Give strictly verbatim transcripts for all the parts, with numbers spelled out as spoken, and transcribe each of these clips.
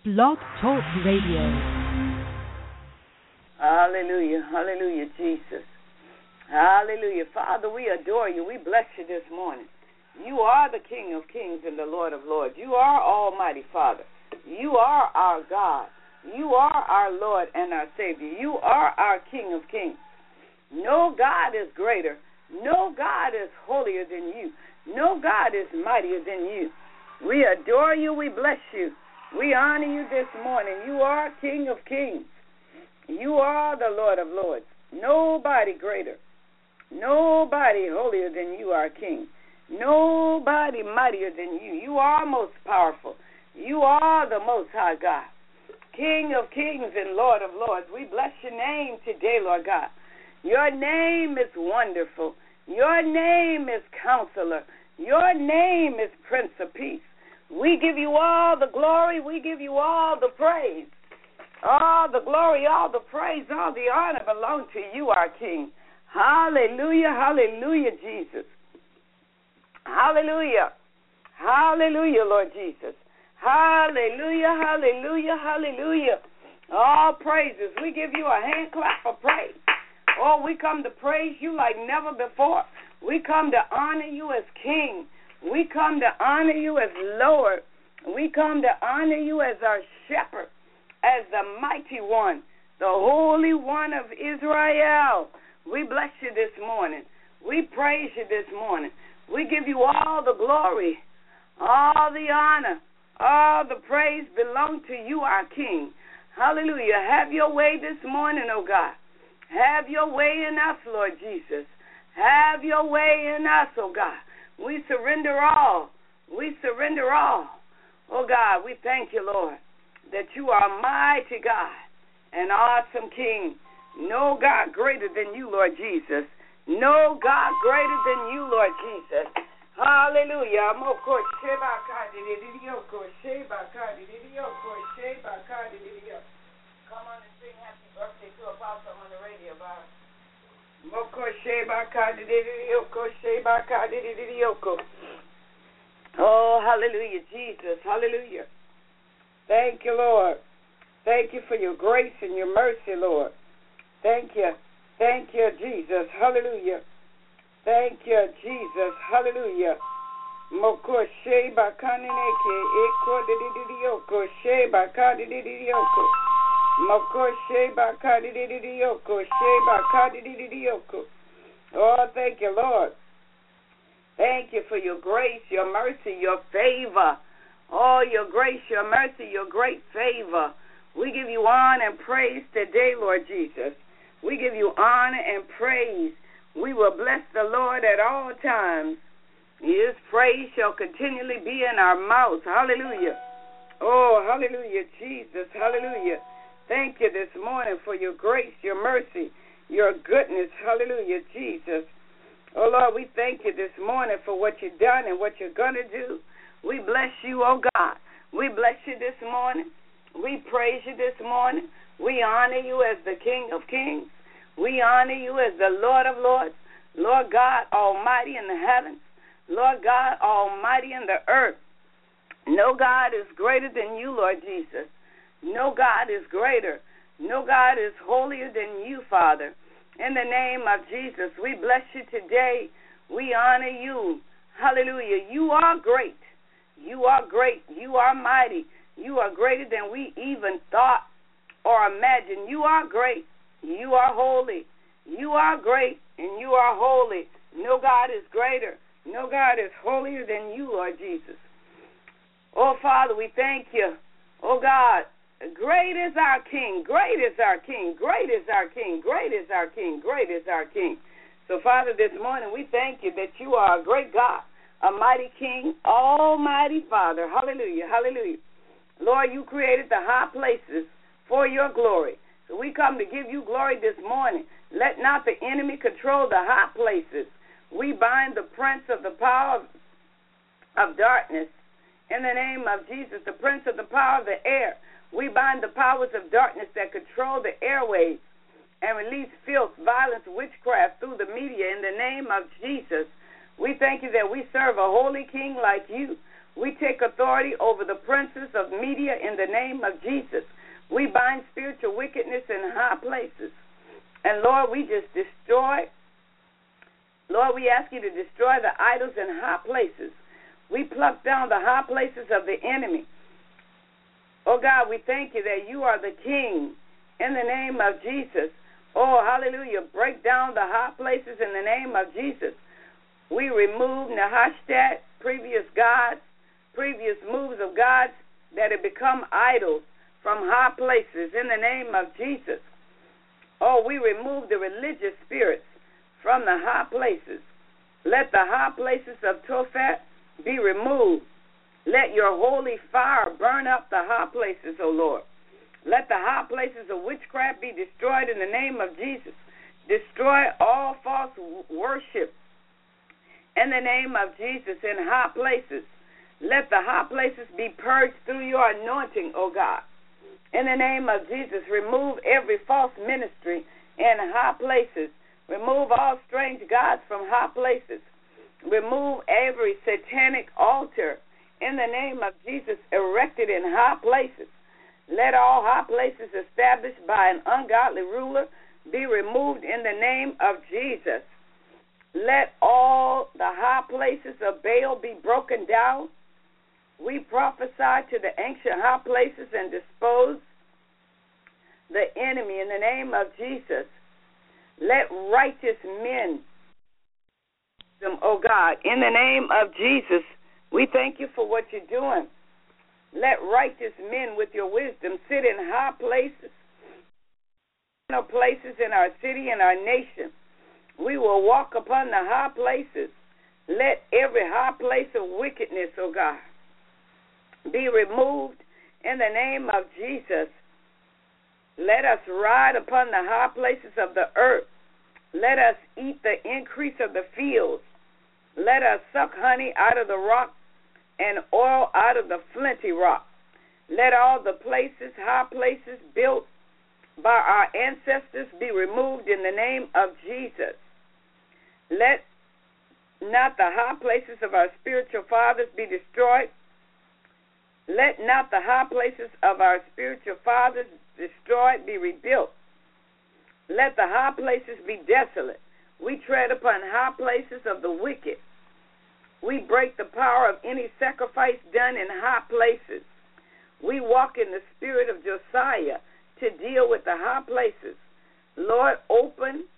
Blog Talk Radio. Hallelujah, hallelujah, Jesus. Hallelujah. Father, we adore you. We bless you this morning. You are the King of kings and the Lord of lords. You are Almighty Father. You are our God. You are our Lord and our Savior. You are our King of kings. No God is greater. No God is holier than you. No God is mightier than you. We adore you. We bless you. We honor you this morning. You are King of kings. You are the Lord of lords. Nobody greater. Nobody holier than you, our King. Nobody mightier than you. You are most powerful. You are the most high God. King of kings and Lord of lords. We bless your name today, Lord God. Your name is wonderful. Your name is Counselor. Your name is Prince of Peace. We give you all the glory. We give you all the praise. All the glory, all the praise, all the honor belong to you, our King. Hallelujah, hallelujah, Jesus. Hallelujah. Hallelujah, Lord Jesus. Hallelujah, hallelujah, hallelujah. All praises. We give you a hand clap of praise. Oh, we come to praise you like never before. We come to honor you as King. We come to honor you as Lord. We come to honor you as our shepherd, as the mighty one, the Holy One of Israel. We bless you this morning. We praise you this morning. We give you all the glory, all the honor, all the praise belong to you, our King. Hallelujah. Have your way this morning, oh God. Have your way in us, Lord Jesus. Have your way in us, oh God. We surrender all. We surrender all. Oh God, we thank you, Lord, that you are mighty God, an awesome King. No God greater than you, Lord Jesus. No God greater than you, Lord Jesus. Hallelujah. Come on and sing happy birthday to Apostle on the radio, Bob. Oh, hallelujah, Jesus. Hallelujah. Thank you, Lord. Thank you for your grace and your mercy, Lord. Thank you. Thank you, Jesus. Hallelujah. Thank you, Jesus. Hallelujah. Mokoshe bakaneke eko dididioko she bakadididioko. Mokoshe bakadididioko she bakadididioko. Oh, thank you, Lord. Thank you for your grace, your mercy, your favor. Oh, your grace, your mercy, your great favor. We give you honor and praise today, Lord Jesus. We give you honor and praise. We will bless the Lord at all times. His praise shall continually be in our mouths. Hallelujah. Oh, hallelujah, Jesus. Hallelujah. Thank you this morning for your grace, your mercy, your goodness. Hallelujah, Jesus. Oh, Lord, we thank you this morning for what you've done and what you're going to do. We bless you, oh God. We bless you this morning. We praise you this morning. We honor you as the King of kings. We honor you as the Lord of lords. Lord God Almighty in the heavens. Lord God Almighty in the earth. No God is greater than you, Lord Jesus. No God is greater. No God is holier than you, Father. In the name of Jesus, we bless you today. We honor you. Hallelujah. You are great. You are great. You are mighty. You are greater than we even thought or imagined. You are great. You are holy. You are great and you are holy. No God is greater. No God is holier than you, Lord Jesus. Oh, Father, we thank you. Oh, God, great is our King. Great is our King. Great is our King. Great is our King. Great is our King. So, Father, this morning we thank you that you are a great God, a mighty King, almighty Father. Hallelujah. Hallelujah. Lord, you created the high places for your glory. So we come to give you glory this morning. Let not the enemy control the high places. We bind the prince of the power of, of darkness in the name of Jesus, the prince of the power of the air. We bind the powers of darkness that control the airwaves and release filth, violence, witchcraft through the media in the name of Jesus. We thank you that we serve a holy King like you. We take authority over the princes of media in the name of Jesus. We bind spiritual wickedness in high places. And, Lord, we just destroy, Lord, we ask you to destroy the idols in high places. We pluck down the high places of the enemy. Oh, God, we thank you that you are the King in the name of Jesus. Oh, hallelujah. Break down the high places in the name of Jesus. We remove Nehushtan, previous gods, previous moves of gods that have become idols from high places in the name of Jesus. Oh, we remove the religious spirits from the high places. Let the high places of Tophet be removed. Let your holy fire burn up the high places, O Lord. Let the high places of witchcraft be destroyed in the name of Jesus. Destroy all false worship in the name of Jesus in high places. Let the high places be purged through your anointing, O God. In the name of Jesus, remove every false ministry in high places. Remove all strange gods from high places. Remove every satanic altar in the name of Jesus erected in high places. Let all high places established by an ungodly ruler be removed in the name of Jesus. Let all the high places of Baal be broken down. We prophesy to the ancient high places and dispose the enemy in the name of Jesus. Let righteous men, oh God, in the name of Jesus, we thank you for what you're doing. Let righteous men with your wisdom sit in high places, places in our city and our nation. We will walk upon the high places. Let every high place of wickedness, oh God, be removed in the name of Jesus. Let us ride upon the high places of the earth. Let us eat the increase of the fields. Let us suck honey out of the rock and oil out of the flinty rock. Let all the places, high places built by our ancestors be removed in the name of Jesus. Let not the high places of our spiritual fathers be destroyed. Let not the high places of our spiritual fathers destroyed be rebuilt. Let the high places be desolate. We tread upon high places of the wicked. We break the power of any sacrifice done in high places. We walk in the spirit of Josiah to deal with the high places. Lord, open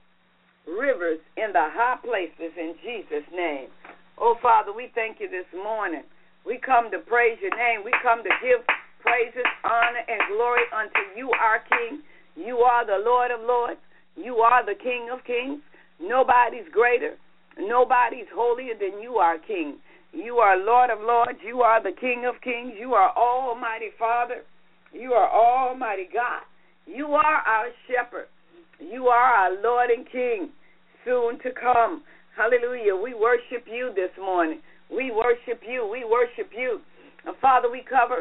rivers in the high places in Jesus' name. Oh, Father, we thank you this morning. We come to praise your name. We come to give praises, honor, and glory unto you, our King. You are the Lord of lords. You are the King of kings. Nobody's greater. Nobody's holier than you are, King. You are Lord of lords. You are the King of kings. You are Almighty Father. You are Almighty God. You are our shepherd. You are our Lord and King, soon to come. Hallelujah. We worship you this morning. We worship you. We worship you. And Father, we cover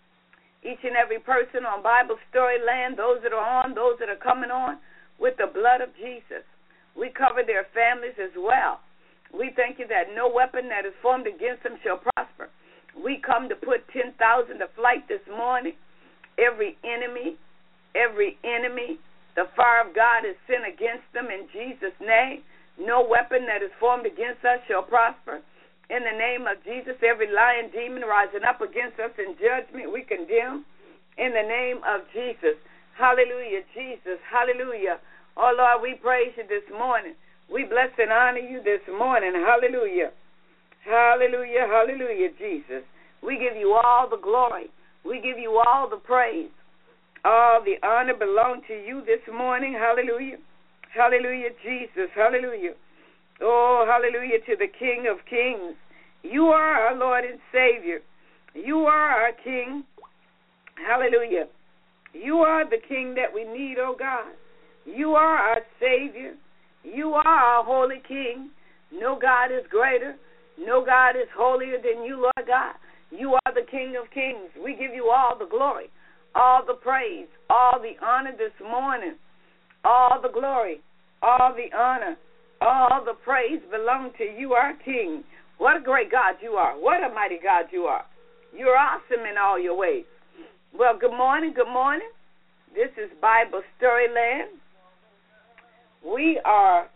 each and every person on Bible Story Land, those that are on, those that are coming on, with the blood of Jesus. We cover their families as well. We thank you that no weapon that is formed against them shall prosper. We come to put ten thousand to flight this morning. Every enemy, every enemy, the fire of God is sent against them in Jesus' name. No weapon that is formed against us shall prosper. In the name of Jesus, every lying demon rising up against us in judgment, we condemn. In the name of Jesus. Hallelujah, Jesus. Hallelujah. Oh, Lord, we praise you this morning. We bless and honor you this morning. Hallelujah. Hallelujah, hallelujah, Jesus. We give you all the glory. We give you all the praise. All the honor belongs to you this morning. Hallelujah. Hallelujah, Jesus. Hallelujah. Oh, hallelujah to the King of kings. You are our Lord and Savior. You are our King. Hallelujah. You are the King that we need, oh God. You are our Savior. You are our holy King. No God is greater. No God is holier than you, Lord God. You are the King of kings. We give you all the glory, all the praise, all the honor this morning. All the glory, all the honor, all the praise belong to you, our King. What a great God you are. What a mighty God you are. You're awesome in all your ways. Well, good morning, good morning. This is Bible Storyland. We are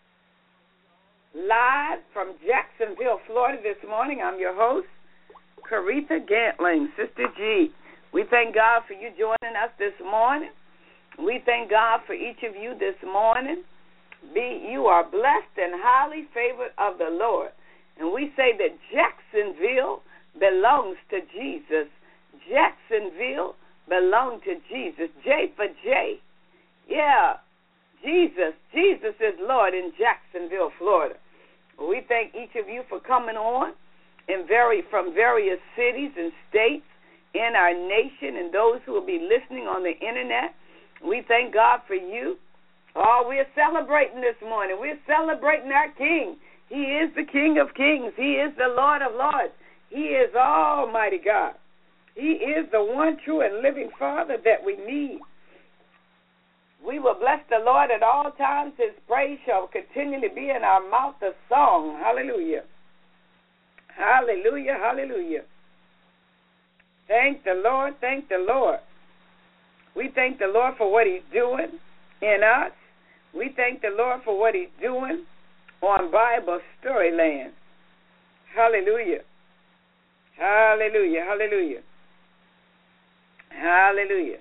live from Jacksonville, Florida this morning. I'm your host, Caretha Gantling, Sister G. We thank God for you joining us this morning. We thank God for each of you this morning. Be you are blessed and highly favored of the Lord. And we say that Jacksonville belongs to Jesus. Jacksonville belongs to Jesus. J for J. Yeah, Jesus. Jesus is Lord in Jacksonville, Florida. We thank each of you for coming on in very from various cities and states in our nation, and those who will be listening on the internet. We thank God for you. Oh, we're celebrating this morning. We're celebrating our King. He is the King of Kings. He is the Lord of Lords. He is Almighty God. He is the one true and living Father that we need. We will bless the Lord at all times. His praise shall continually be in our mouth, a song. Hallelujah. Hallelujah, hallelujah. Thank the Lord, thank the Lord. We thank the Lord for what he's doing in us. We thank the Lord for what he's doing on Bible Storyland. Hallelujah. Hallelujah, hallelujah. Hallelujah.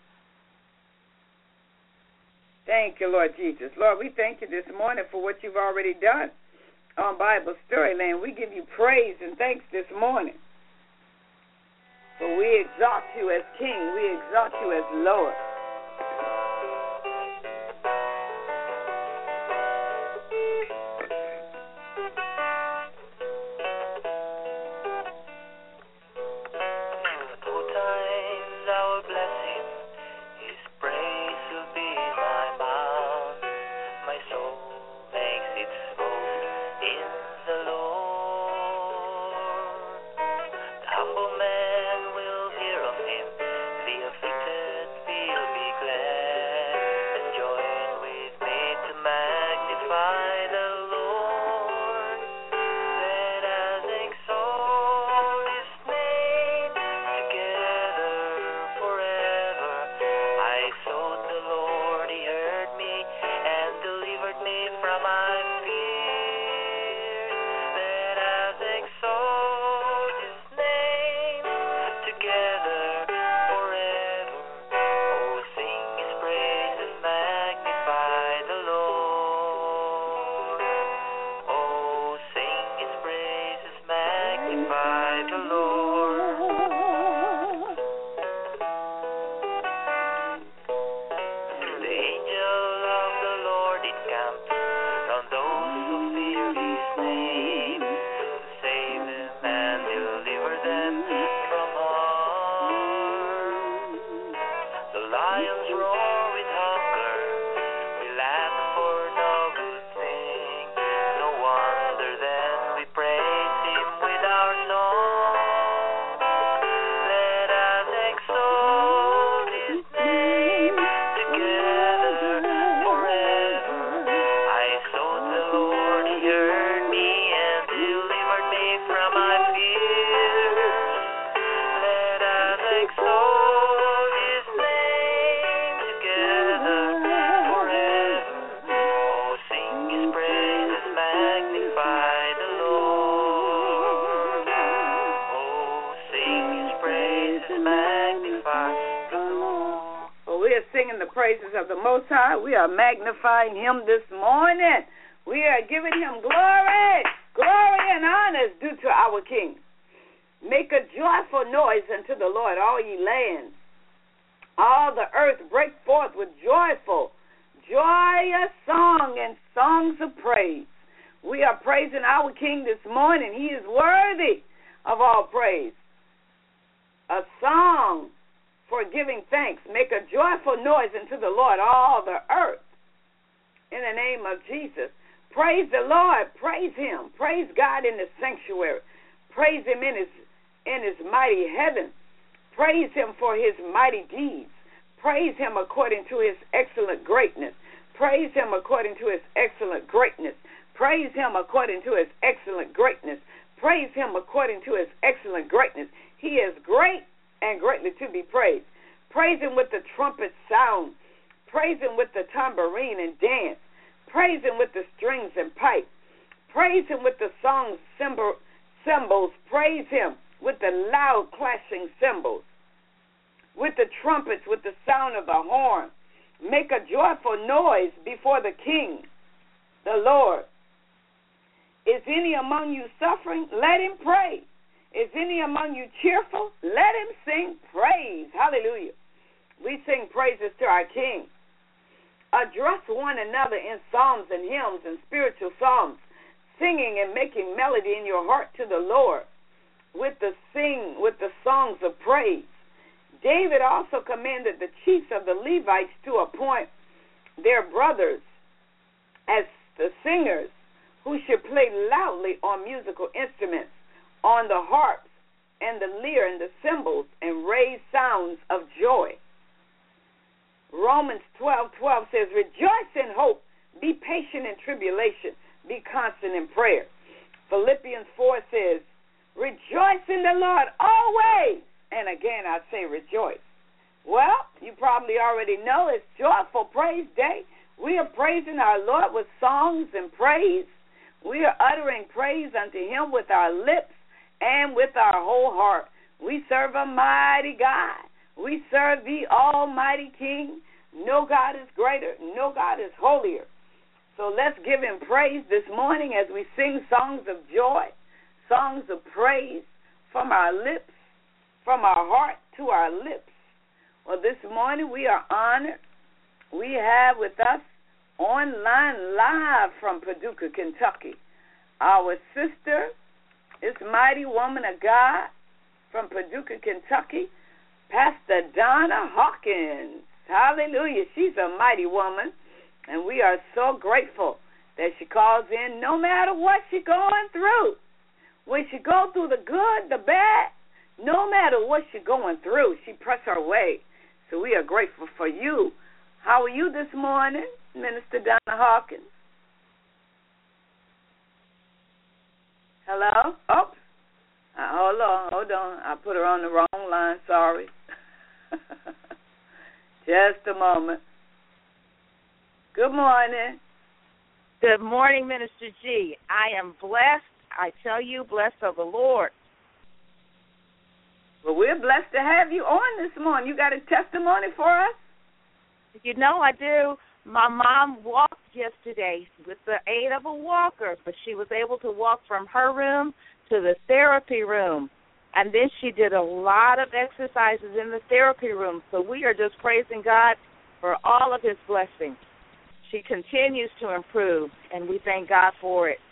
Thank you, Lord Jesus. Lord, we thank you this morning for what you've already done on Bible Storyland. We give you praise and thanks this morning. For we exalt you as King. We exalt you as Lord. Of the Most High, we are magnifying him this morning. We are giving him glory. Glory and honor is due to our King. Make a joyful noise unto the Lord, all ye lands. All the earth break forth with joyful, joyous song and songs of praise. We are praising our King this morning. He is worthy of all praise. A song for giving thanks. Make a joyful noise unto the Lord, all the earth. In the name of Jesus. Praise the Lord. Praise him. Praise God in the sanctuary. Praise him in his in his mighty heaven. Praise him for his mighty deeds. Praise him according to his excellent greatness. Praise him according to his excellent greatness. Praise him according to his excellent greatness. Praise him according to his excellent greatness. He is great and greatly to be praised. Praise him with the trumpet sound. Praise him with the tambourine and dance. Praise him with the strings and pipe. Praise him with the song cymbal, cymbals. Praise him with the loud clashing cymbals, with the trumpets, with the sound of the horn. Make a joyful noise before the King, the Lord. Is any among you suffering? Let him pray. Is any among you cheerful? Let him sing praise. Hallelujah. We sing praises to our King. Address one another in psalms and hymns and spiritual songs, singing and making melody in your heart to the Lord with the sing with the songs of praise. David also commanded the chiefs of the Levites to appoint their brothers as the singers, who should play loudly on musical instruments, on the harps and the lyre and the cymbals, and raise sounds of joy. Romans twelve twelve says, rejoice in hope, be patient in tribulation, be constant in prayer. Philippians four says, rejoice in the Lord always. And again, I say rejoice. Well, you probably already know it's Joyful Praise Day. We are praising our Lord with songs and praise. We are uttering praise unto him with our lips and with our whole heart. We serve a mighty God. We serve the Almighty King. No God is greater. No God is holier. So let's give him praise this morning as we sing songs of joy, songs of praise from our lips, from our heart to our lips. Well, this morning we are honored. We have with us online live from Paducah, Kentucky, our sister, this mighty woman of God from Paducah, Kentucky, Pastor Donna Hawkins. Hallelujah. She's a mighty woman, and we are so grateful that she calls in no matter what she's going through. When she goes through the good, the bad, no matter what she's going through, she presses her way. So we are grateful for you. How are you this morning, Minister Donna Hawkins? Hello? Oh, uh, hold on, hold on. I put her on the wrong line. Sorry. Just a moment. Good morning. Good morning, Minister G. I am blessed. I tell you, blessed of the Lord. Well, we're blessed to have you on this morning. You got a testimony for us? You know I do. My mom walked yesterday with the aid of a walker, but she was able to walk from her room to the therapy room. And then she did a lot of exercises in the therapy room. So we are just praising God for all of his blessings. She continues to improve, and we thank God for it.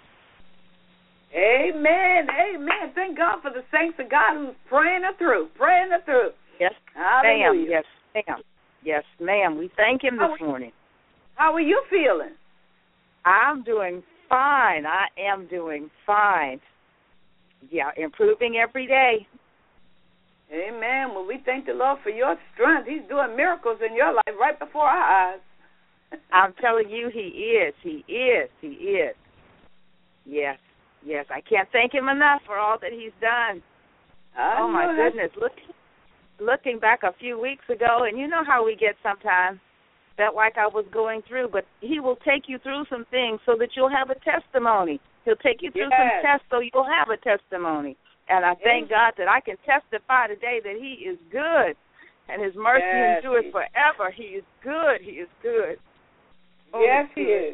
Amen, amen. Thank God for the saints of God who's praying her through, praying her through. Yes, hallelujah. ma'am. Yes, ma'am. Yes, ma'am. We thank him this how, morning. How are you feeling? I'm doing fine. I am doing fine. Yeah, improving every day. Amen. Well, we thank the Lord for your strength. He's doing miracles in your life right before our eyes. I'm telling you, he is. He is. He is. Yes. Yes. I can't thank him enough for all that he's done. I oh, my that. goodness. Look, looking back a few weeks ago, and you know how we get sometimes, felt like I was going through, but he will take you through some things so that you'll have a testimony. He'll take you through yes. some tests so you'll have a testimony. And I thank yes. God that I can testify today that he is good, and his mercy yes, endures he forever. He is good. He is good. Oh, yes, he good. is.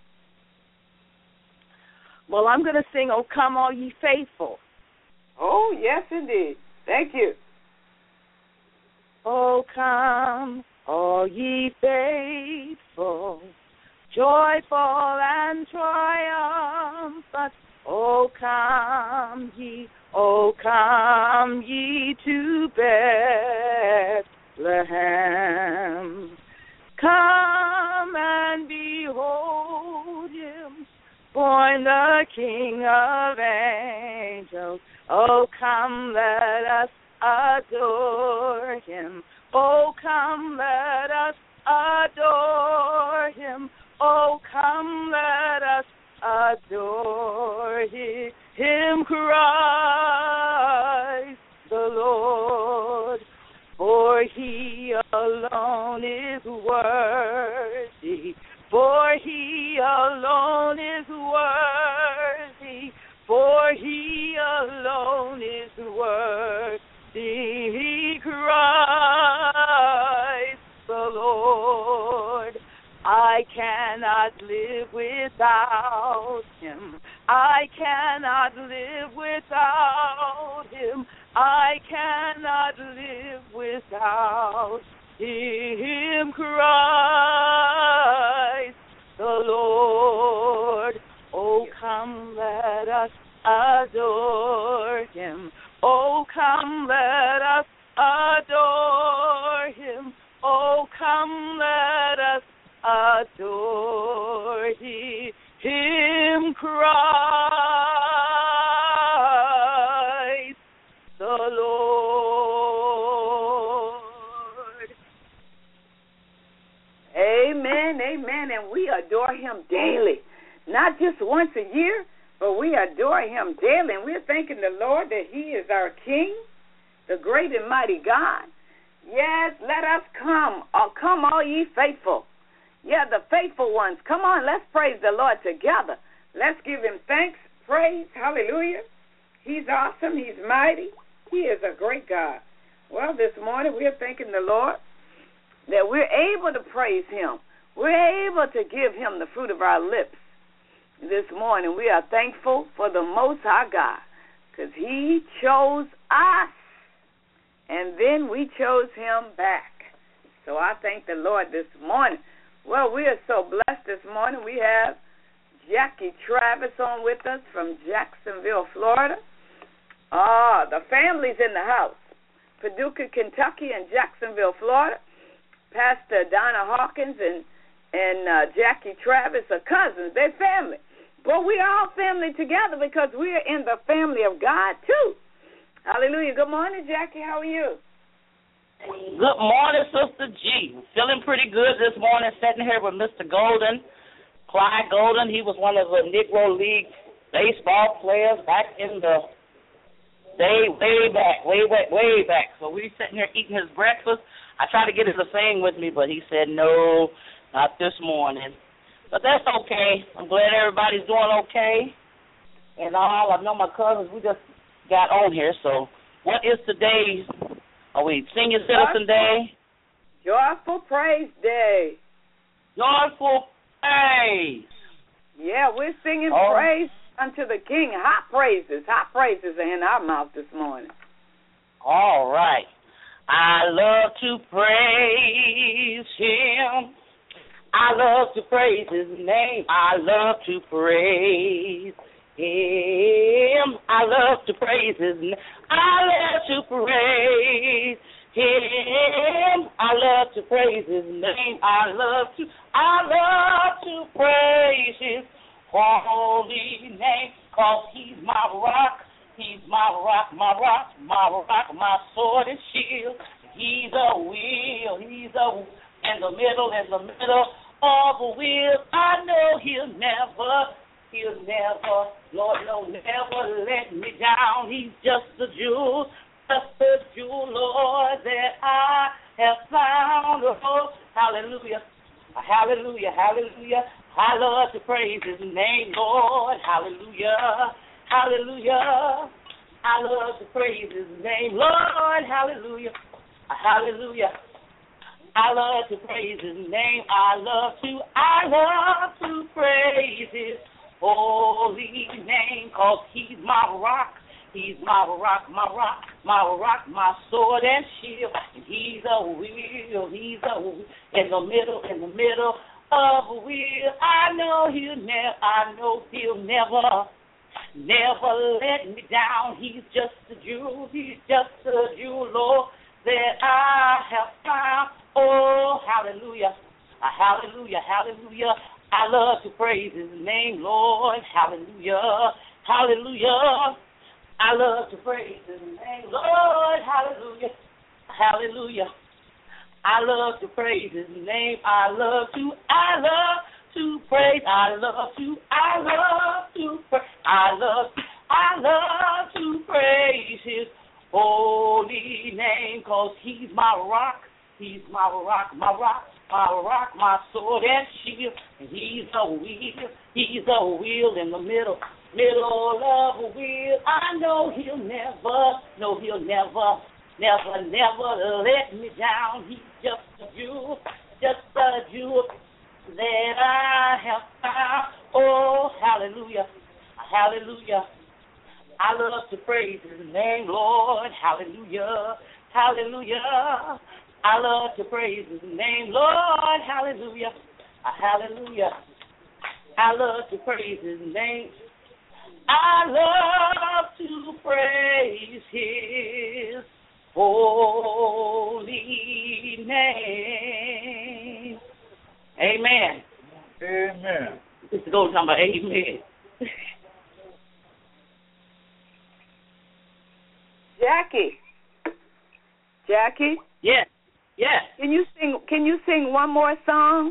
Well, I'm going to sing, "Oh, Come All Ye Faithful." Oh, yes, indeed. Thank you. Oh, come, all ye faithful, joyful and triumphant. Oh, come ye, oh, come ye to Bethlehem. Come and behold him, born the King of angels. Oh, come, let us adore him. Oh, come, let us adore him. Oh, come, let us adore him, Christ the Lord, for he alone is worthy, for he alone is worthy, for he alone is worthy, Christ the Lord. I cannot live without him. I cannot live without him. I cannot live without him, Christ the Lord. Oh, come, let us adore him. Oh, come, let us adore him. Oh, come, let us adore him, Christ the Lord. Amen, amen. And we adore him daily. Not just once a year, but we adore him daily. And we're thanking the Lord that he is our King, the great and mighty God. Yes, let us come. Oh, come, all ye faithful. Yeah, the faithful ones. Come on, let's praise the Lord together. Let's give him thanks, praise, hallelujah. He's awesome. He's mighty. He is a great God. Well, this morning we're thanking the Lord that we're able to praise him. We're able to give him the fruit of our lips. This morning we are thankful for the Most High God because he chose us, and then we chose him back. So I thank the Lord this morning. Well, we are so blessed this morning. We have Jackie Travis on with us from Jacksonville, Florida. Ah, the family's in the house. Paducah, Kentucky, and Jacksonville, Florida. Pastor Donna Hawkins and, and uh, Jackie Travis are cousins. They're family. But we're all family together because we're in the family of God, too. Hallelujah. Good morning, Jackie. How are you? Good morning, Sister G. Feeling pretty good this morning, sitting here with Mister Golden, Clyde Golden. He was one of the Negro League baseball players back in the day, way back, way, way, way back. So we sitting here eating his breakfast. I tried to get him to sing with me, but he said, no, not this morning. But that's okay. I'm glad everybody's doing okay. And all, I know my cousins, we just got on here. So what is today's? Are we Senior Citizen Day? Joyful Praise Day. Joyful Praise. Yeah, we're singing oh. praise unto the King. Hot praises. Hot praises are in our mouth this morning. All right. I love to praise him. I love to praise his name. I love to praise him. I love to praise his name. I love to praise him. I love to praise his name. I love to, I love to praise his holy name, cause he's my rock. He's my rock, my rock, my rock, my sword and shield. He's a wheel. He's a in the middle, in the middle of a wheel. I know he'll never, he'll never, Lord, no, never let me down. He's just a jewel, just a jewel, Lord, that I have found. Oh, hallelujah, hallelujah, hallelujah. I love to praise his name, Lord. Hallelujah, hallelujah. I love to praise his name, Lord. Hallelujah, hallelujah. I love to praise his name. I love to, I love to praise his holy name, cause he's my rock. He's my rock, my rock, my rock, my sword and shield. And he's a wheel, he's a wheel in the middle, in the middle of a wheel. I know he'll never, I know he'll never, never let me down. He's just a jewel, he's just a jewel, Lord, that I have found. Oh, hallelujah, hallelujah, hallelujah. I love to praise his name, Lord. Hallelujah, hallelujah. I love to praise his name, Lord. Hallelujah, hallelujah. I love to praise his name. I love to, I love to praise. I love to, I love to praise. I love to, I love to praise his holy name, 'cause he's my rock, he's my rock, my rock, my rock, my sword and shield. And he's a wheel, he's a wheel in the middle, middle of a wheel. I know he'll never, no, he'll never, never, never let me down. He's just a jewel, just a jewel that I have found. Oh, hallelujah, hallelujah. I love to praise his name, Lord. Hallelujah, hallelujah. I love to praise his name, Lord. Hallelujah, hallelujah. I love to praise his name. I love to praise his holy name. Amen. Amen. This is going to talk about amen. Jackie. Jackie? Yes. Yes. Can you sing can you sing one more song?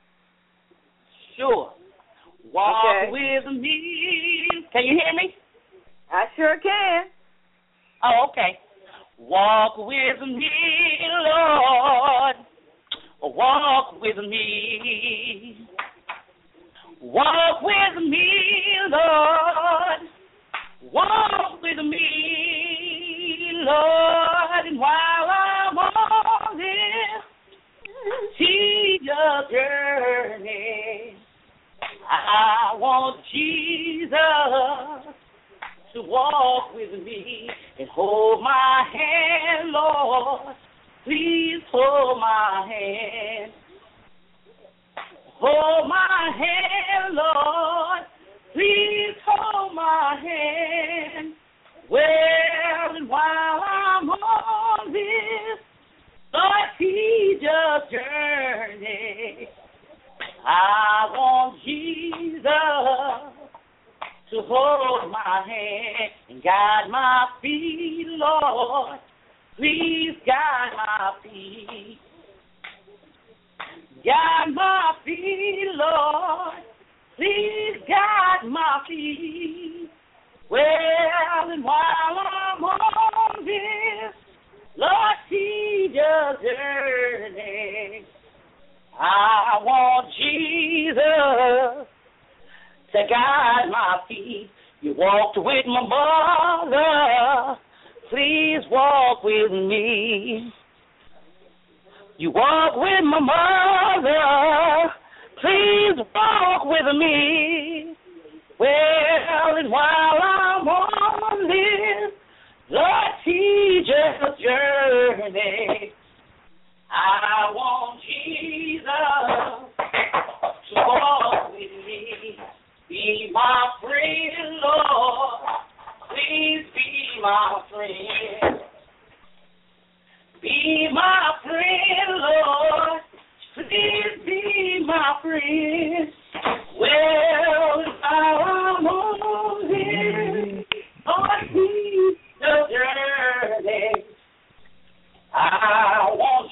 Sure. Walk Okay. with me. Can you hear me? I sure can. Oh, okay. Walk with me, Lord. Walk with me. Walk with me, Lord. Walk with me, Lord. And while I'm on this tedious journey, I want Jesus to walk with me and hold my hand, Lord. Please hold my hand. Hold my hand, Lord. Please hold my hand. Well, and while I'm on this Lord, tedious journey, I want Jesus to hold my hand and guide my feet, Lord. Please guide my feet. Guide my feet, Lord. Please guide my feet. Well, and while I'm on this Lord, tedious journey, I want Jesus to guide my feet. You walked with my mother, please walk with me. You walk with my mother, please walk with me. Well, and while I'm on this Lord, tedious journey, I want Jesus to walk with me. Be my friend, Lord. Please be my friend. Be my friend, Lord. Please be my friend. Well, if I'm on this, Lord, please the journey, I want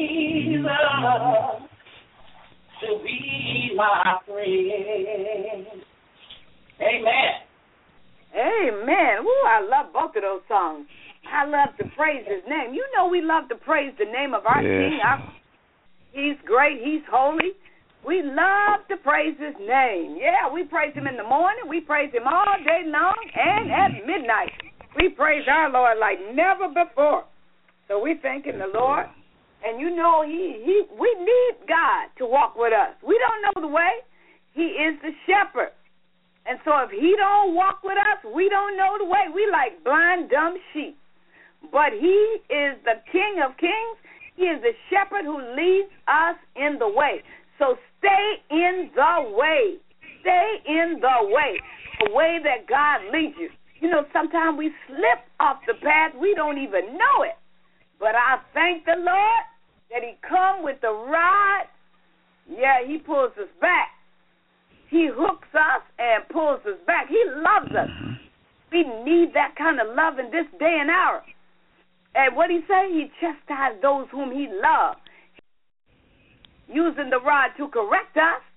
Jesus to be my friend. Amen. Amen. Woo, I love both of those songs. I love to praise his name. You know we love to praise the name of our Yes. King. Our, he's great. He's holy. We love to praise his name. Yeah, we praise him in the morning. We praise him all day long and at midnight. We praise our Lord like never before. So we thanking the Lord. And you know, he, he we need God to walk with us. We don't know the way. He is the shepherd. And so if he don't walk with us, we don't know the way. We like blind, dumb sheep. But he is the King of kings. He is the shepherd who leads us in the way. So stay in the way. Stay in the way, the way that God leads you. You know, sometimes we slip off the path. We don't even know it. But I thank the Lord that he come with the rod. Yeah, he pulls us back. He hooks us and pulls us back. He loves us. We need that kind of love in this day and hour. And what he say? He chastised those whom he loved, using the rod to correct us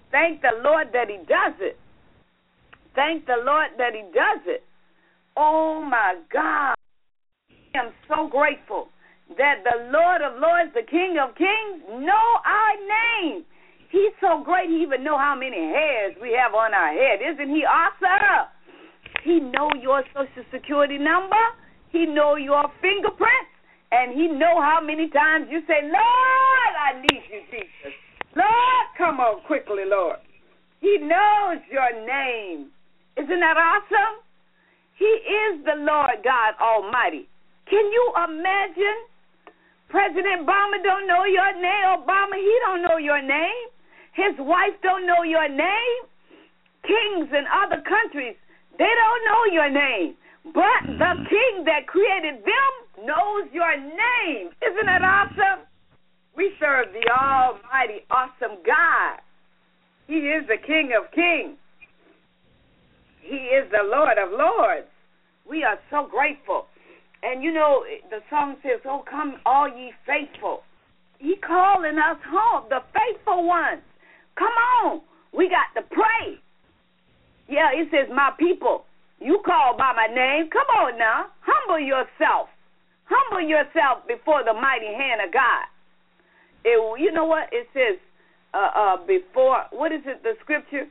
Thank the Lord that he does it. Thank the Lord that he does it. Oh, my God. I am so grateful that the Lord of Lords, the King of Kings, know our name. He's so great, he even know how many hairs we have on our head. Isn't he awesome? He know your Social Security number. He know your fingerprints. And he know how many times you say, Lord, I need you, Jesus. Lord, come on quickly, Lord. He knows your name. Isn't that awesome? He is the Lord God Almighty. Can you imagine? President Obama don't know your name. Obama, he don't know your name. His wife don't know your name. Kings in other countries, they don't know your name. But the king that created them knows your name. Isn't that awesome? We serve the almighty, awesome God. He is the King of Kings. He is the Lord of Lords. We are so grateful. And, you know, the song says, oh, come all ye faithful. He calling us home, the faithful ones. Come on. We got to pray. Yeah, it says, my people, you call by my name. Come on now. Humble yourself. Humble yourself before the mighty hand of God. It, you know what? It says, uh, uh, before, what is it, the scripture?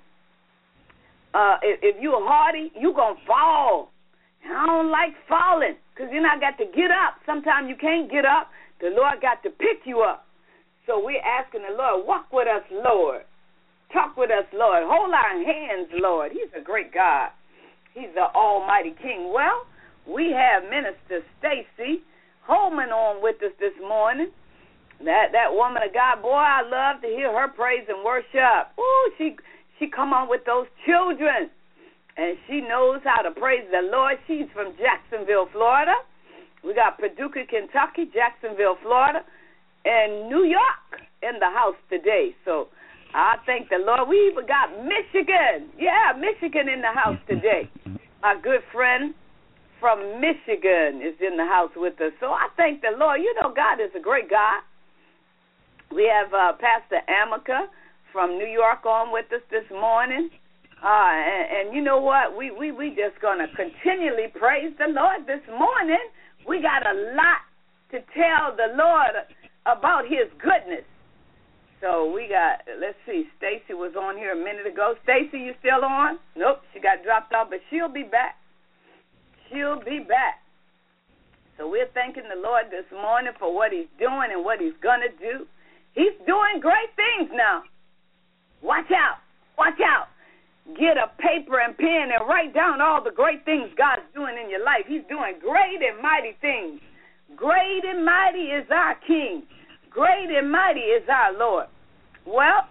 Uh, if, if you're hardy, you're going to fall. I don't like falling because then I got to get up. Sometimes you can't get up. The Lord got to pick you up. So we're asking the Lord, walk with us, Lord. Talk with us, Lord. Hold our hands, Lord. He's a great God. He's the almighty King. Well, we have Minister Stacy Holman on with us this morning. That that woman of God, boy, I love to hear her praise and worship. Ooh, she she come on with those children. And she knows how to praise the Lord. She's from Jacksonville, Florida. We got Paducah, Kentucky, Jacksonville, Florida, and New York in the house today. So I thank the Lord. We even got Michigan. Yeah, Michigan in the house today. My good friend from Michigan is in the house with us. So I thank the Lord. You know, God is a great God. We have uh, Pastor Amica from New York on with us this morning. Uh, and, and you know what? We we we just going to continually praise the Lord this morning. We got a lot to tell the Lord about his goodness. So we got, let's see, Stacy was on here a minute ago. Stacy, you still on? Nope, she got dropped off, but she'll be back. She'll be back. So we're thanking the Lord this morning for what he's doing and what he's going to do. He's doing great things now. Watch out. Watch out. Get a paper and pen and write down all the great things God's doing in your life. He's doing great and mighty things. Great and mighty is our King. Great and mighty is our Lord. Well,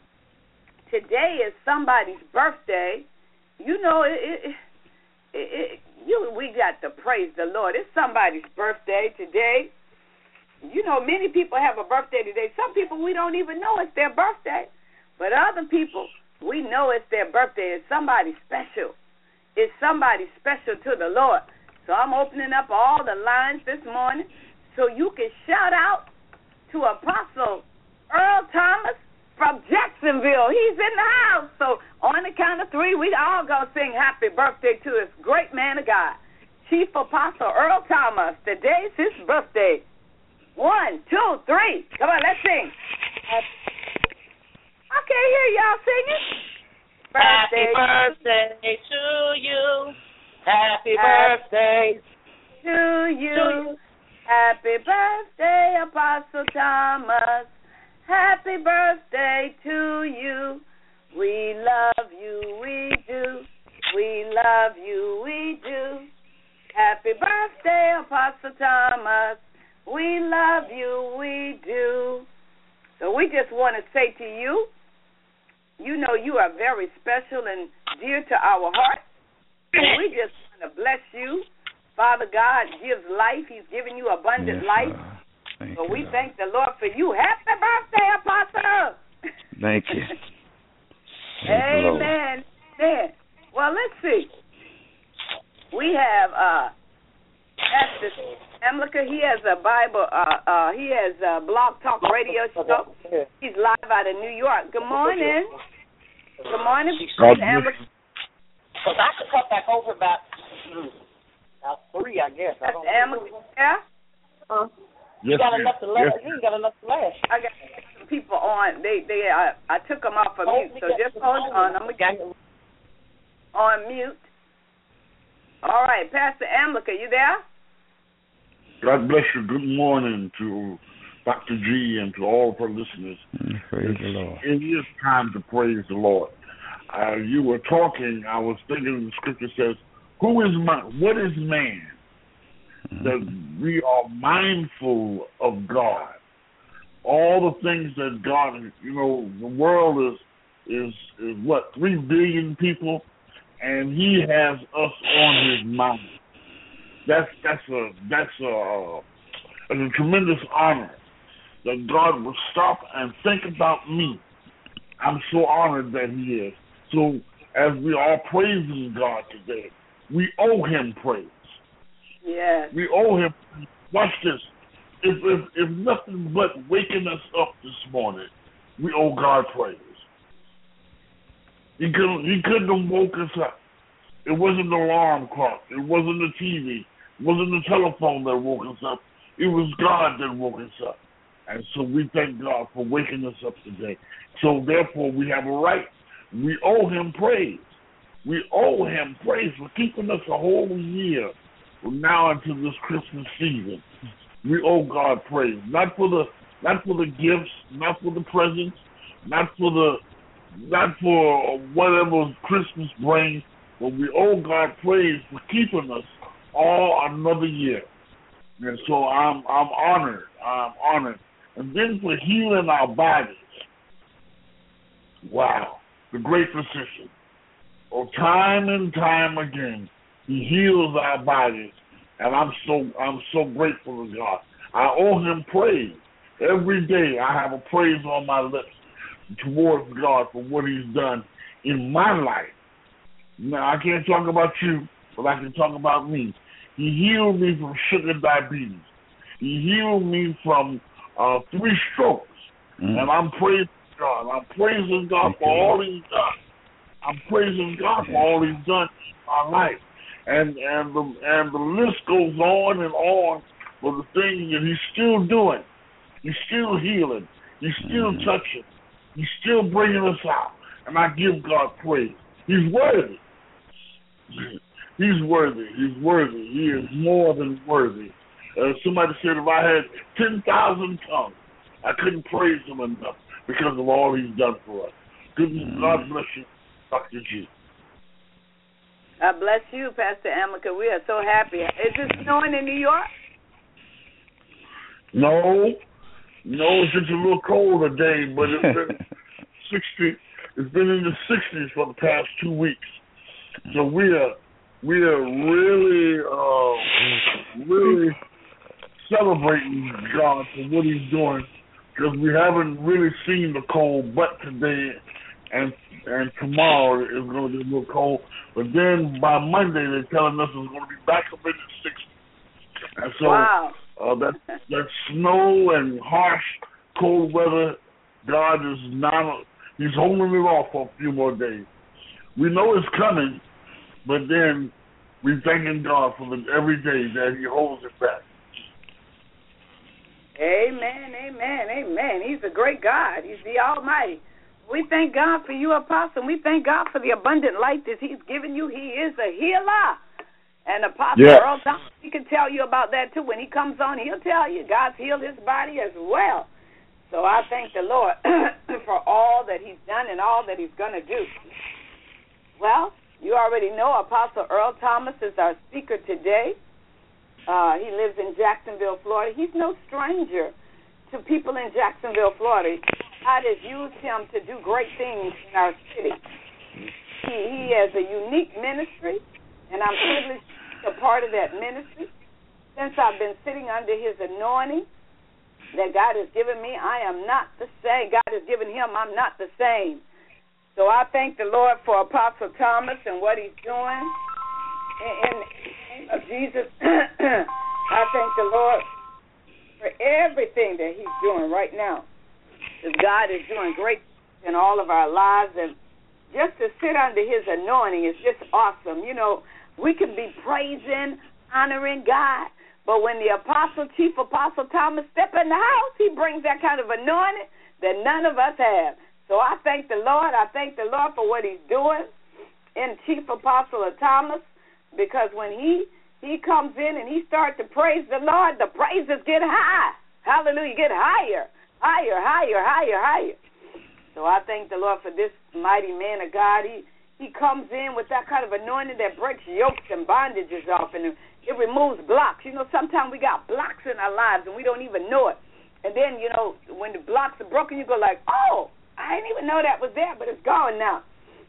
today is somebody's birthday. You know, it, it, it, it, you, we got to praise the Lord. It's somebody's birthday today. You know, many people have a birthday today. Some people we don't even know it's their birthday. But other people, we know it's their birthday. It's somebody special. It's somebody special to the Lord. So I'm opening up all the lines this morning so you can shout out to Apostle Earl Thomas from Jacksonville. He's in the house. So on the count of three, we all going to sing happy birthday to this great man of God, Chief Apostle Earl Thomas. Today's his birthday. One, two, three. Come on, let's sing. I can't hear y'all singing. Birthday. Happy birthday to you. Happy, Happy birthday to you. Happy birthday, Apostle Thomas. Happy birthday to you. We love you, we do. We love you, we do. Happy birthday, Apostle Thomas. We love you, we do. So we just want to say to you, you know you are very special and dear to our heart. And we just want to bless you. Father God gives life. He's giving you abundant yes, life. So we God. Thank the Lord for you. Happy birthday, Apostle. Thank you. Amen. Amen. Well, let's see. We have uh, Pastor Amica. He has a Bible. Uh, uh, he has a Blog Talk radio show. He's live out of New York. Good morning. Good morning, God Amber. Because I should come back over about, about three, I guess. I don't Amber, yeah? Huh? Yes, you got ma'am. enough to last. Yes. You ain't got enough to last. I got some people on. They, they, uh, I took them off of mute, so just hold on. I'm going to get on mute. All right, Pastor Amlica, you there? God bless you. Good morning to Doctor G and to all of our listeners. Praise the Lord. It is time to praise the Lord. Uh, you were talking, I was thinking the scripture says, who is man? What is man? Mm-hmm. That we are mindful of God. All the things that God, you know, the world is, is, is what, three billion people? And he has us on his mind. That's that's a that's a, that's a tremendous honor that God will stop and think about me. I'm so honored that he is. So as we are praising God today, we owe him praise. Yes. We owe him. Watch this. If if if nothing but waking us up this morning, we owe God praise. He couldn't, he couldn't have woke us up. It wasn't the alarm clock. It wasn't the T V. It wasn't the telephone that woke us up. It was God that woke us up. And so we thank God for waking us up today. So therefore we have a right. We owe him praise. We owe him praise for keeping us a whole year from now into this Christmas season. We owe God praise. Not for the not for the gifts, not for the presents, not for the not for whatever Christmas brings, but we owe God praise for keeping us all another year. And so I'm I'm honored. I'm honored. And then for healing our bodies. Wow. The great physician. Oh, time and time again, he heals our bodies. And I'm so I'm so grateful to God. I owe him praise. Every day I have a praise on my lips towards God for what he's done in my life. Now, I can't talk about you, but I can talk about me. He healed me from sugar diabetes. He healed me from uh, three strokes. Mm. And I'm praising God. I'm praising God Thank for you. all he's done. I'm praising God for all he's done in my life. And and the, and the list goes on and on for the things that he's still doing. He's still healing. He's still mm. touching. He's still bringing us out. And I give God praise. He's worthy. He's worthy. He's worthy. He is more than worthy. Uh, somebody said if I had ten thousand tongues, I couldn't praise him enough because of all he's done for us. Good, mm. God bless you, Doctor G. God bless you, Pastor Amlica. We are so happy. Is it snowing in New York? No. No, it's just a little cold today, but it's been sixty. It's been in the sixties for the past two weeks. So we are we are really uh, really celebrating God for what he's doing because we haven't really seen the cold, but today and and tomorrow is going to be a little cold. But then by Monday they're telling us it's going to be back up in the sixties. And so. Wow. Uh, that that snow and harsh cold weather, God is not, he's holding it off for a few more days. We know it's coming, but then we're thanking God for the, every day that he holds it back. Amen, amen, amen. He's a great God. He's the Almighty. We thank God for you, Apostle. We thank God for the abundant life that he's given you. He is a healer. And Apostle yes. Earl Thomas, he can tell you about that, too. When he comes on, he'll tell you God's healed his body as well. So I thank the Lord for all that he's done and all that he's going to do. Well, you already know Apostle Earl Thomas is our speaker today. Uh, he lives in Jacksonville, Florida. He's no stranger to people in Jacksonville, Florida. God has used him to do great things in our city. He, he has a unique ministry, and I'm privileged a part of that ministry. Since I've been sitting under his anointing that God has given me, I am not the same. God has given him, I'm not the same. So I thank the Lord for Apostle Thomas and what he's doing. In, in the name of Jesus, I thank the Lord for everything that he's doing right now. Because God is doing great in all of our lives. And just to sit under his anointing is just awesome. You know, we can be praising, honoring God, but when the apostle, chief apostle Thomas step in the house, he brings that kind of anointing that none of us have. So I thank the Lord. I thank the Lord for what he's doing in Chief Apostle of Thomas, because when he he comes in and he starts to praise the Lord, the praises get high. Hallelujah, get higher, higher, higher, higher, higher. So I thank the Lord for this mighty man of God. He he comes in with that kind of anointing that breaks yokes and bondages off, and it removes blocks. You know, sometimes we got blocks in our lives and we don't even know it. And then, you know, when the blocks are broken, you go like, oh, I didn't even know that was there, but it's gone now.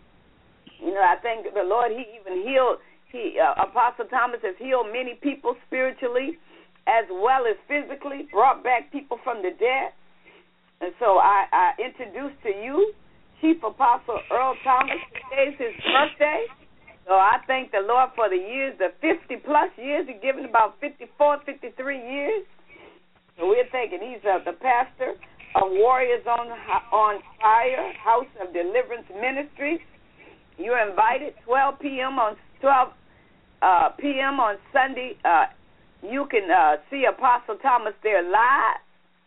You know, I thank the Lord. He even healed. He uh, Apostle Thomas has healed many people spiritually as well as physically, brought back people from the dead. And so I, I introduce to you Chief Apostle Earl Thomas. Today is his birthday. So I thank the Lord for the years, the fifty-plus years. He's given about fifty-four, fifty-three years. So we're thinking he's uh, the pastor of Warriors on on Fire, House of Deliverance Ministries. You're invited, twelve p.m. on twelve uh, p.m. on Sunday. Uh, you can uh, see Apostle Thomas there live.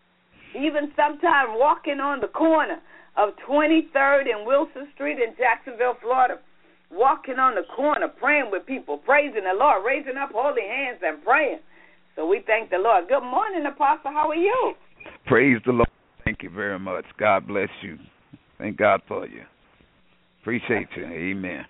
Even sometime walking on the corner of twenty-third and Wilson Street in Jacksonville, Florida, walking on the corner, praying with people, praising the Lord, raising up holy hands and praying. So we thank the Lord. Good morning, Apostle. How are you? Praise the Lord. Thank you very much. God bless you. Thank God for you. Appreciate you. Amen.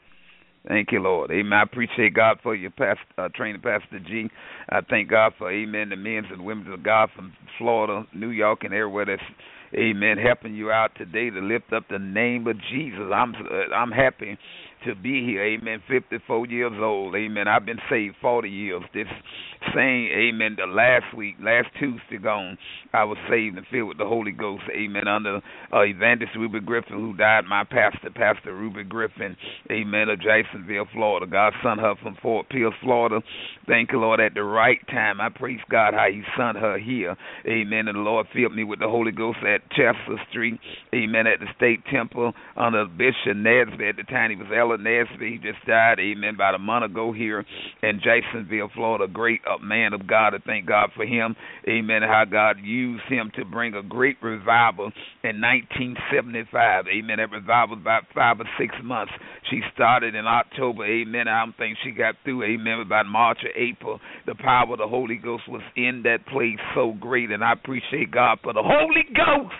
Thank you, Lord. Amen. I appreciate God for your past, uh, training, Pastor G. I thank God for, amen, the men and women of God from Florida, New York, and everywhere that's, amen, helping you out today to lift up the name of Jesus. I'm uh, I'm happy to be here, amen, fifty-four years old, amen. I've been saved forty years. This same, amen, the last week, last Tuesday gone, I was saved and filled with the Holy Ghost, amen, under uh, Evangelist Ruby Griffin, who died, my pastor, Pastor Ruby Griffin, amen, of Jacksonville, Florida. God sent her from Fort Pierce, Florida. Thank you, Lord, at the right time. I praise God how he sent her here, amen, and the Lord filled me with the Holy Ghost at Chester Street, amen, at the State Temple under Bishop Nesby. At the time he was Ella Nesby. He just died, amen, about a month ago here in Jacksonville, Florida. Great uh, man of God. I thank God for him, amen, how God used him to bring a great revival in nineteen seventy-five, amen. That revival was about five or six months. She started in October, amen. I don't think she got through, amen, about March or April. The power of the Holy Ghost was in that place so great, and I appreciate God for the Holy Ghost.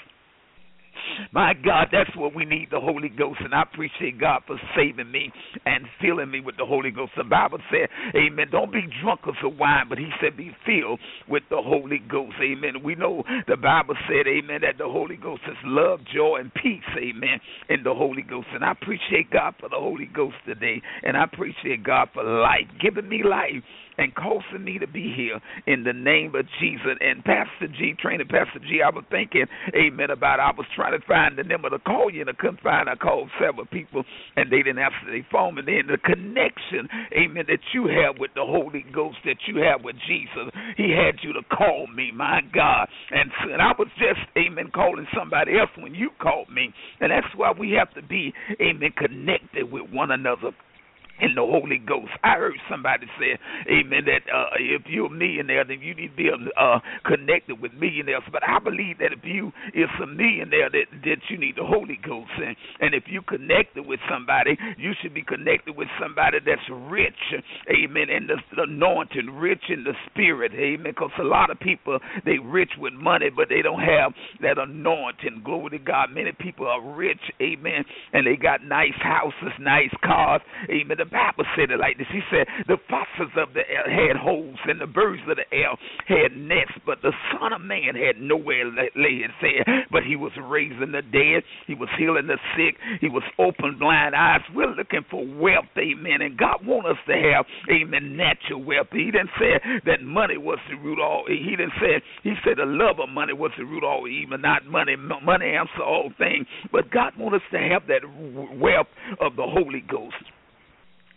My God, that's what we need, the Holy Ghost, and I appreciate God for saving me and filling me with the Holy Ghost. The Bible said, amen, don't be drunkards of wine, but he said be filled with the Holy Ghost, amen. We know the Bible said, amen, that the Holy Ghost is love, joy, and peace, amen, in the Holy Ghost, and I appreciate God for the Holy Ghost today, and I appreciate God for life, giving me life and causing me to be here in the name of Jesus. And Pastor G, training Pastor G, I was thinking, amen, about I was trying to find the number to call you, and I couldn't find. I called several people, and they didn't answer their phone. And then the connection, amen, that you have with the Holy Ghost, that you have with Jesus, he had you to call me, my God. And, and I was just, amen, calling somebody else when you called me. And that's why we have to be, amen, connected with one another in the Holy Ghost. I heard somebody say, amen, that uh, if you're a millionaire, then you need to be uh, connected with millionaires. But I believe that if you is a millionaire, that, that you need the Holy Ghost. And, and if you connected with somebody, you should be connected with somebody that's rich, amen, in the anointing, rich in the spirit, amen, because a lot of people, they rich with money, but they don't have that anointing. Glory to God. Many people are rich, amen, and they got nice houses, nice cars, amen. The Bible said it like this. He said, the foxes of the air had holes and the birds of the air had nests, but the Son of Man had nowhere to lay his head. But he was raising the dead. He was healing the sick. He was opening blind eyes. We're looking for wealth, amen. And God wants us to have, amen, natural wealth. He didn't say that money was the root of all. He didn't say, he said the love of money was the root of all evil, not money. Money answers all things. But God wants us to have that wealth of the Holy Ghost.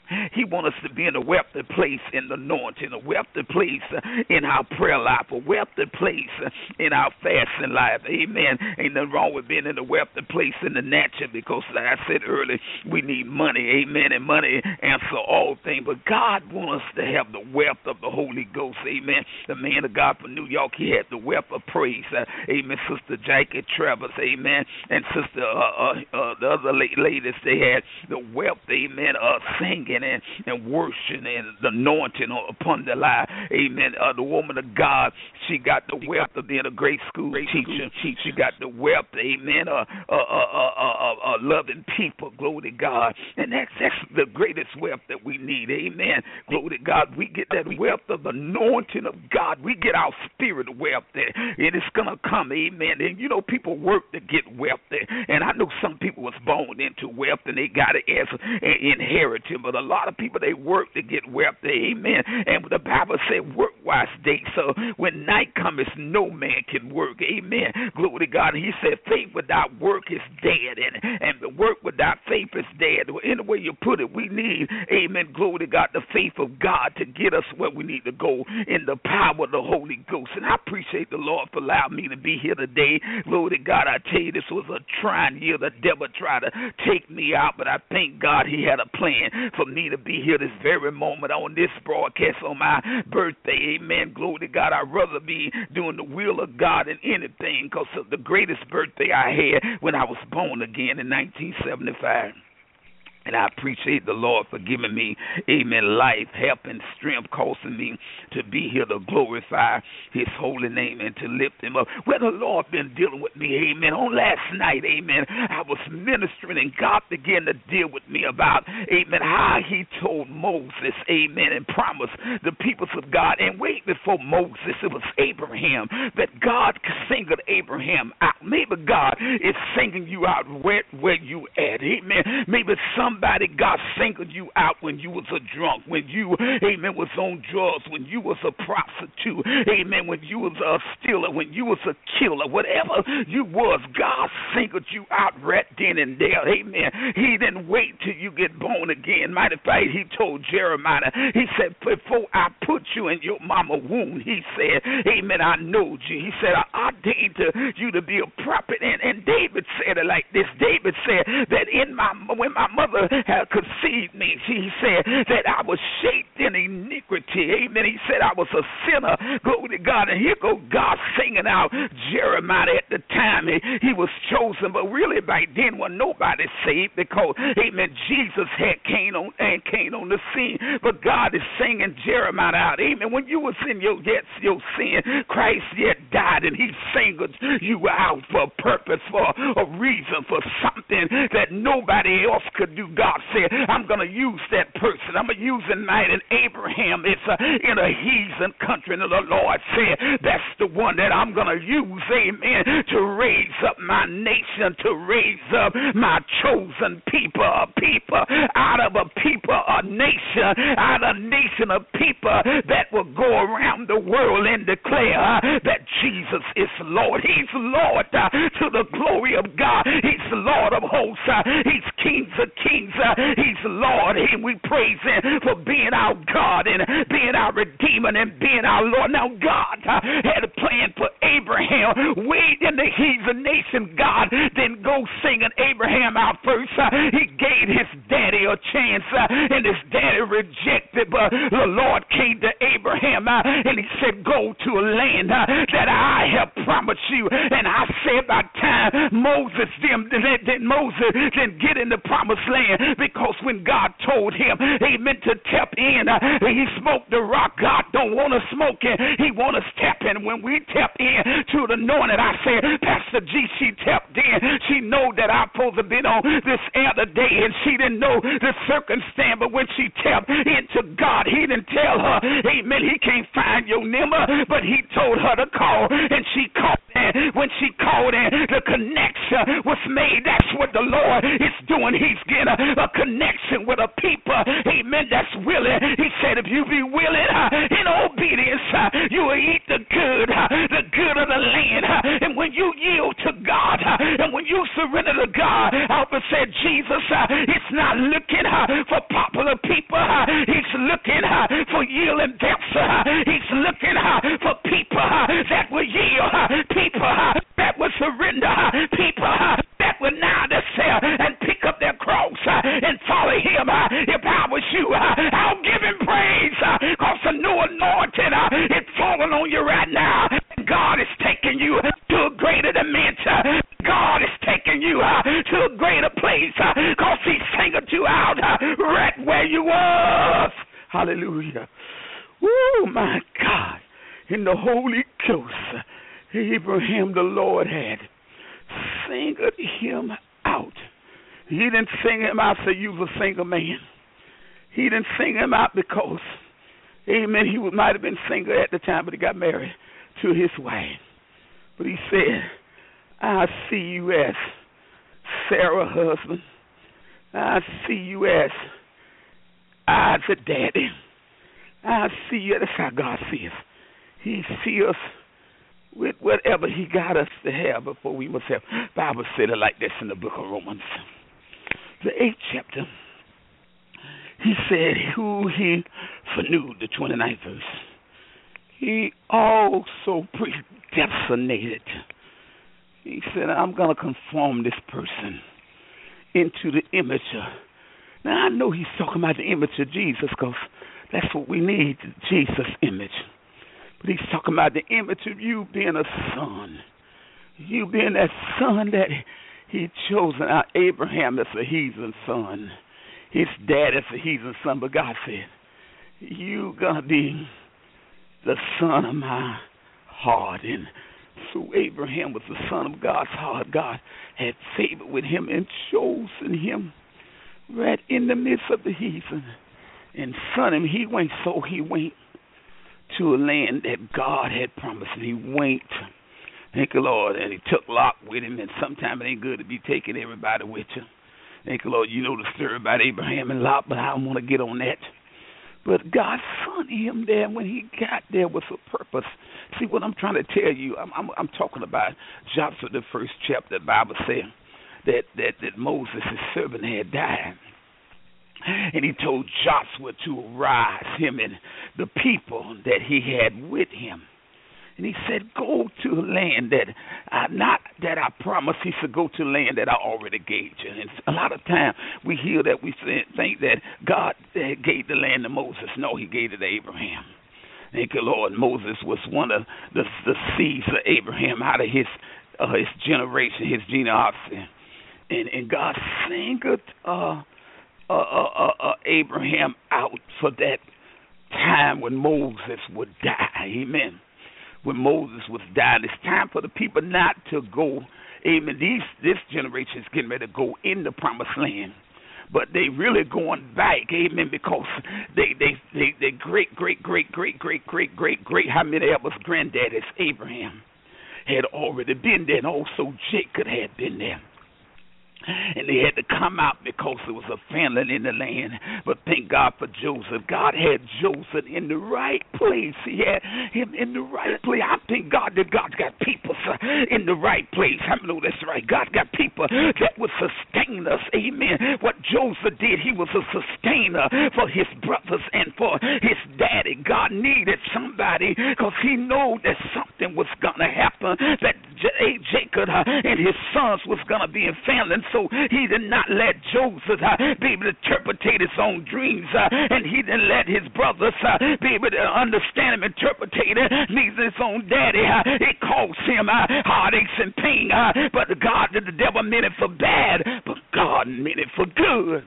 He wants us to be in a wealthy place in the anointing, a wealthy place in our prayer life, a wealthy place in our fasting life. Amen. Ain't nothing wrong with being in a wealthy place in the natural because, like I said earlier, we need money. Amen. And money answer all things. But God wants us to have the wealth of the Holy Ghost. Amen. The man of God from New York, he had the wealth of praise. Uh, amen. Sister Jackie Travers. Amen. And Sister uh, uh, uh, the other ladies, they had the wealth. Amen. Of singing and, and worshiping and the anointing upon their life. Amen. Uh, the woman of God, she got the wealth of being a great school teacher. She, she got the wealth, amen, uh, uh, uh, uh, uh, uh, loving people. Glory to God. And that's, that's the greatest wealth that we need. Amen. Glory to God. We get that wealth of the anointing of God. We get our spirit wealth there. And it's going to come. Amen. And, you know, people work to get wealth there. And I know some people was born into wealth and they got it as an inheritance. But a lot of people, they work to get wealth there. Amen. And the Bible said work while it's day. So when night comes, no man can work. Amen. Glory to God. And he said faith without work is dead. And, and the work without faith is dead. Any way you put it, we need, amen, glory to God, the faith of God to get us where we need to go in the power of the Holy Ghost. And I appreciate the Lord for allowing me to be here today. Glory to God. I tell you, this was a trying year. The devil tried to take me out, but I thank God he had a plan for me to be here this very moment on this broadcast on my birthday. Amen. Glory to God. I'd rather be doing the will of God than anything because of the greatest birthday I had when I was born again in nineteen seventy-five. And I appreciate the Lord for giving me, amen, life, help, and strength, causing me to be here to glorify his holy name and to lift him up. Well, the Lord been dealing with me, amen. On last night, amen, I was ministering and God began to deal with me about, amen, how he told Moses, amen, and promised the peoples of God. And way before Moses, it was Abraham, that God singled Abraham out. Maybe God is singling you out where, where you at, amen. Maybe some Somebody, God singled you out when you was a drunk, when you, amen, was on drugs, when you was a prostitute, amen, when you was a stealer, when you was a killer, whatever you was, God singled you out right then and there, amen. He didn't wait till you get born again. Matter of fact, he told Jeremiah, he said, before I put you in your mama womb, he said, amen, I know you. He said, I ordained to you to be a prophet. And, and David said it like this. David said that in my, when my mother had conceived me, he said that I was shaped in iniquity. Amen. He said I was a sinner. Glory to God. And here goes God singing out Jeremiah at the time. He, he was chosen, but really back then was nobody saved because, amen, Jesus had came on and came on the scene. But God is singing Jeremiah out. Amen. When you was in your yet your sin, Christ yet died, and he singled you out for a purpose, for a reason, for something that nobody else could do. God said, I'm going to use that person. I'm going to use it, man. And Abraham is uh, in a heathen country. And the Lord said, that's the one that I'm going to use, amen, to raise up my nation, to raise up my chosen people, a people out of a people, a nation, out of a nation of people that will go around the world and declare uh, that Jesus is Lord. He's Lord uh, to the glory of God. He's Lord of hosts. Uh, he's King of kings. Uh, he's Lord, and we praise him for being our God and being our Redeemer and being our Lord. Now, God uh, had a plan for Abraham way in the heathen nation. God didn't go singing Abraham out first. Uh, he gave his daddy a chance, uh, and his daddy rejected, but the Lord came to Abraham, uh, and he said, go to a land uh, that I have promised you. And I said by time Moses didn't, didn't Moses didn't get in the promised land, because when God told him, amen, to tap in, uh, he smoked the rock. God don't want us smoking. He want us tapping. When we tap in to the anointing, I said, Pastor G, she tapped in. She know that I'm supposed to be on this air today, and she didn't know the circumstance, but when she tapped into God, he didn't tell her, amen, he can't find your number, but he told her to call, and she called in. When she called in, the connection was made. That's what the Lord is doing. He's getting a, a connection with a people, amen, that's willing. He said, if you be willing uh, in obedience, uh, you will eat the good, uh, the good of the land. Uh, and when you yield to God, uh, and when you surrender to God, I often said, Jesus uh, is not looking uh, for popular people. for yielding vessel. He's looking for people that will yield, people that will surrender, people that will now themselves and pick up their cross and follow him. If I was you, I'll give him praise because the new anointing is falling on you right now. God is taking you to a greater dimension. God is taking you to a greater place because he's taking you out right where you was. Hallelujah. Oh, my God. In the Holy Ghost, Abraham, the Lord had singled him out. He didn't sing him out so you was a single man. He didn't sing him out because, amen, he might have been single at the time, but he got married to his wife. But he said, I see you as Sarah's husband. I see you as Isaac daddy. I see you. That's how God sees us. He sees us with whatever he got us to have before we must have. The Bible said it like this in the book of Romans, the eighth chapter. He said, who he foreknew, the twenty-ninth verse, he also predestinated. He said, I'm going to conform this person into the image of. Now, I know he's talking about the image of Jesus because that's what we need, Jesus' image. But he's talking about the image of you being a son. You being that son that he chosen out. Abraham is a heathen son. His dad is a heathen son. But God said, you going to be the son of my heart. And so Abraham was the son of God's heart. God had favor with him and chosen him right in the midst of the heathen. And son him, he went, so he went to a land that God had promised. And he went, thank the Lord, and he took Lot with him. And sometimes it ain't good to be taking everybody with you. Thank the Lord, you know the story about Abraham and Lot, but I don't want to get on that. But God sent him there. When he got there with a purpose. See, what I'm trying to tell you, I'm, I'm, I'm talking about Joshua, the first chapter. The Bible said that, that, that Moses, his servant, had died. And he told Joshua to arise, him and the people that he had with him. And he said, go to a land that I, not that I promised. He said, go to a land that I already gave you. And a lot of time we hear that, we think that God gave the land to Moses. No, he gave it to Abraham. Thank you, Lord. Moses was one of the, the seeds of Abraham out of his uh, his generation, his genealogy. And, and God singled uh, uh, uh, uh, uh, Abraham out for that time when Moses would die. Amen. When Moses was dying, it's time for the people not to go. Amen. These this generation is getting ready to go in the promised land, but they really going back. Amen. Because they they they they great great great great great great great great how many of us granddaddies Abraham had already been there, and also Jacob had been there. And they had to come out because there was a famine in the land. But thank God for Joseph. God had Joseph in the right place. He had him in the right place. I thank God that God got people in the right place. I know that's right. God got people that would sustain us. Amen. What Joseph did, he was a sustainer for his brothers and for his daddy. God needed somebody because he knew that something was going to happen, that Jacob and his sons was going to be in famine. So he did not let Joseph uh, be able to interpret his own dreams, uh, and he didn't let his brothers uh, be able to understand him, interpret it, neither his own daddy. Uh, it caused him uh, heartaches and pain, uh, but God, the devil meant it for bad, but God meant it for good.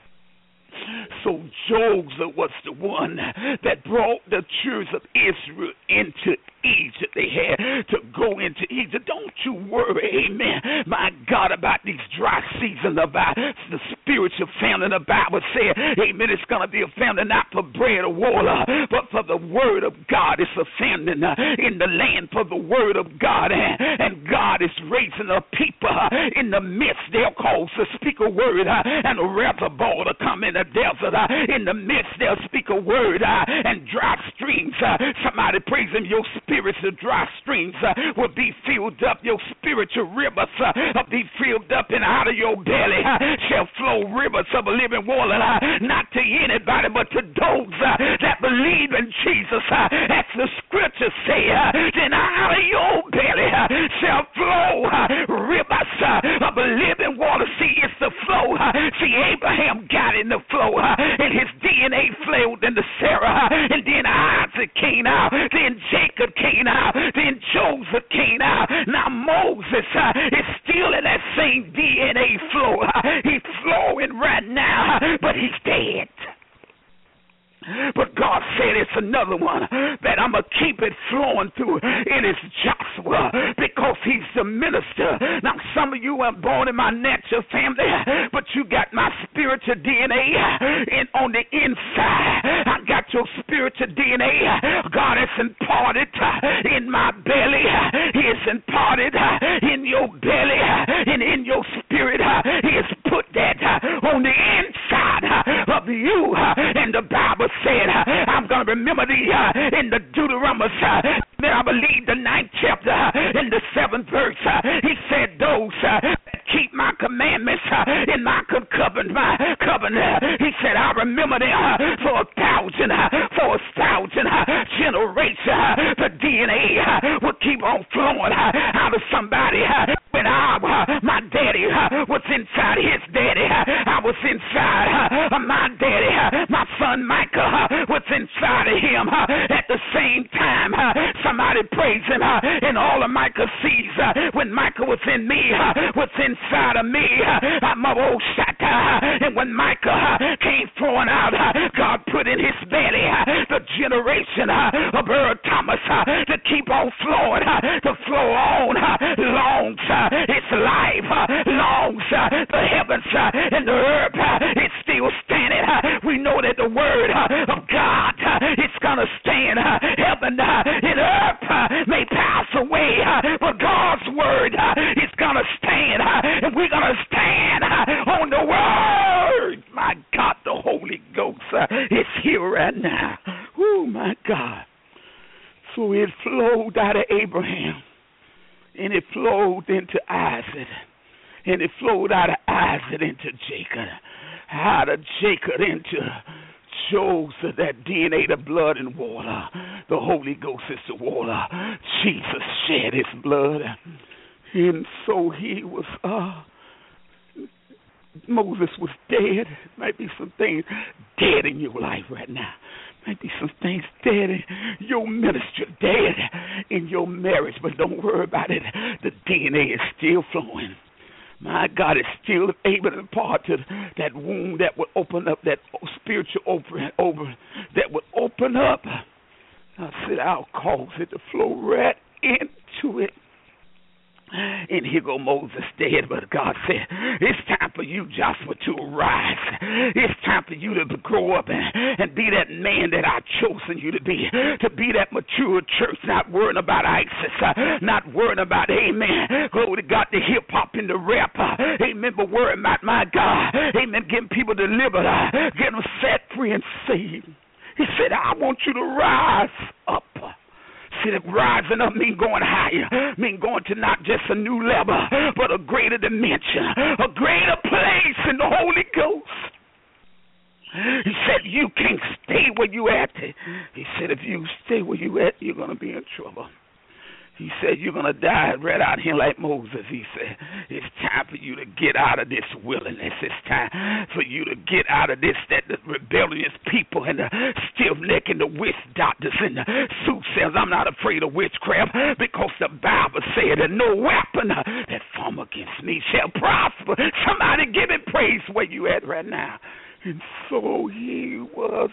So Joseph was the one that brought the children of Israel into Egypt. They had to go into Egypt. Don't you worry, amen, my God, about these dry seasons, about the spiritual famine. The Bible said, amen, it's going to be a famine not for bread or water, but for the word of God. It's a famine in the land for the word of God, and, and God is raising up people in the midst. They'll call to speak a word and a reservoir to come in the desert. In the midst, they'll speak a word and dry streams. Somebody praise him. Your spirits, the dry streams, will be filled up. Your spirit spiritual rivers uh, of be filled up, and out of your belly uh, shall flow rivers of a living water, uh, not to anybody but to those uh, that believe in Jesus. Uh, as the scriptures say, uh, then out of your belly uh, shall flow uh, rivers uh, of a living water. See, it's the flow. Uh, see, Abraham got in the flow, uh, and his D N A flowed into Sarah, uh, and then Isaac came out, then Jacob came out, then Joseph came out. Now Moses uh, is still in that same D N A flow. Uh, he's flowing right now, uh, but he's dead. But God said it's another one that I'm going to keep it flowing through. It is Joshua, because he's the minister. Now, some of you are born in my natural family, but you got my spiritual D N A in, on the inside. I got your spiritual D N A. God has imparted in my belly. He has imparted in your belly and in your spirit. He has put that on the inside of you. And the Bible said, I'm going to remember the uh, in the Deuteronomy, uh, I believe the ninth chapter, uh, in the seventh verse, uh, he said, those uh, that keep my commandments uh, in my covenant, my covenant, uh, he said, I remember them uh, for a thousand, uh, for a thousand uh, generations. Uh, the D N A uh, will keep on flowing uh, out of somebody. Uh, when I, uh, my daddy uh, was inside his daddy, uh, I was inside uh, my daddy, uh, my son Michael uh, was inside of him uh, at the same time. Uh, somebody praise him, uh, and all of Michael sees uh, when Michael was in me, uh, was inside of me. Uh, I'm a old shot, uh, and when Michael uh, came flowing out, uh, God put in his belly uh, the generation uh, of Earl Thomas uh, to keep on flowing, uh, to flow on, uh, longs uh, its life, uh, longs uh, the heavens uh, and the earth. Uh, it's still standing. Uh, we know that the word uh, of God uh, is going to stand. Uh, heaven uh, and earth uh, may pass away, uh, but God's word uh, is going to stand, uh, and we're going to stand uh, on the word. My God, the Holy Ghost uh, is here right now. Oh, my God. So it flowed out of Abraham, and it flowed into Isaac, and it flowed out of Isaac into Jacob, out of Jacob into Joseph. That D N A, the blood and water. The Holy Ghost is the water. Jesus shed his blood, and so he was, uh, Moses was dead. Might be some things dead in your life right now. Might be some things dead in your ministry, dead in your marriage, but don't worry about it. The D N A is still flowing. My God is still able to impart to that womb that would open up, that spiritual open, over, that would open up. I said, I'll cause it to flow right into it. And here go Moses dead, but God said, it's time for you, Joshua, to arise. It's time for you to grow up and, and be that man that I've chosen you to be, to be that mature church, not worrying about ISIS, uh, not worrying about, amen, glory to God, the hip-hop and the rap, uh, amen, but worrying about, my God, amen, getting people delivered, uh, getting them set free and saved. He said, I want you to rise up. See, that rising up mean going higher, mean going to not just a new level, but a greater dimension, a greater place in the Holy Ghost. He said, you can't stay where you at. He said, if you stay where you at, you're going to be in trouble. He said, you're going to die right out here like Moses. He said, it's time for you to get out of this wilderness. It's time for you to get out of this, that the rebellious people and the stiff-neck and the witch doctors and the soothsayers. I'm not afraid of witchcraft because the Bible said that no weapon that form against me shall prosper. Somebody give it praise where you at right now. And so he was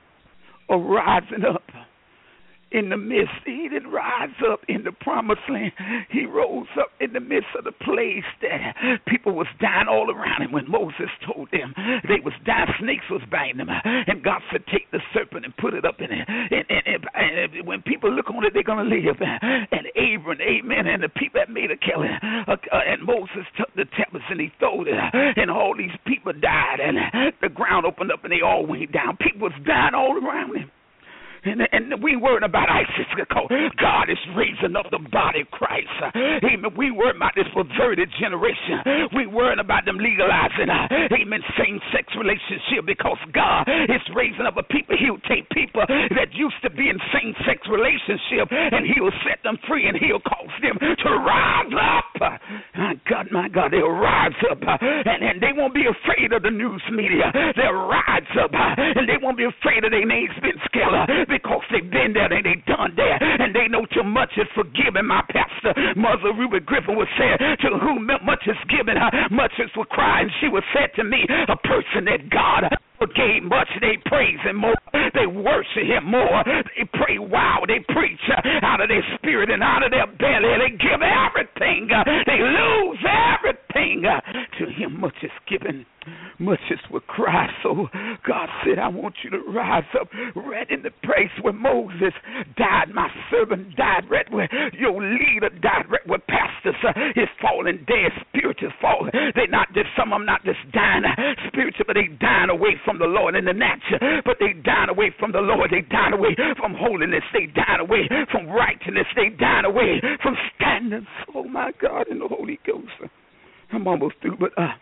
arising up. In the midst, he didn't rise up in the promised land. He rose up in the midst of the place that people was dying all around him. When Moses told them they was dying, snakes was biting them. And God said, take the serpent and put it up in it. And, and, and, and when people look on it, they're going to live. And Abram, amen, and the people that made a killing. Uh, uh, and Moses took the tablets and he throwed it. And all these people died. And the ground opened up and they all went down. People was dying all around him. And, and we ain't worrying about ISIS because God is raising up the body of Christ. Amen. We worrying about this perverted generation. We worrying about them legalizing, uh, amen, same-sex relationship because God is raising up a people. He'll take people that used to be in same-sex relationship and he'll set them free and he'll cause them to rise up. My God, my God, they'll rise up uh, and, and they won't be afraid of the news media. They'll rise up uh, and they won't be afraid of their names being scared. Uh, because they've been there and they've done that and they know too much is forgiven. My pastor, Mother Ruby Griffin, was said, to whom much is given, much is required. And she was said to me, a person that God forgave much, they praise him more, they worship him more, they pray wow, they preach out of their spirit and out of their belly, they give everything, they lose everything. To him much is given, much is required. So God said, I want you to rise up right in the place where Moses died, my servant died, right where your leader died, right where pastors uh, is falling dead, spiritual falling. They not just, some of them not just dying uh, spiritual, but they dying away from the Lord in the natural, but they dying away from the Lord, they dying away from holiness, they dying away from righteousness, they dying away from standards. Oh my God, in the Holy Ghost. I'm almost through, but uh,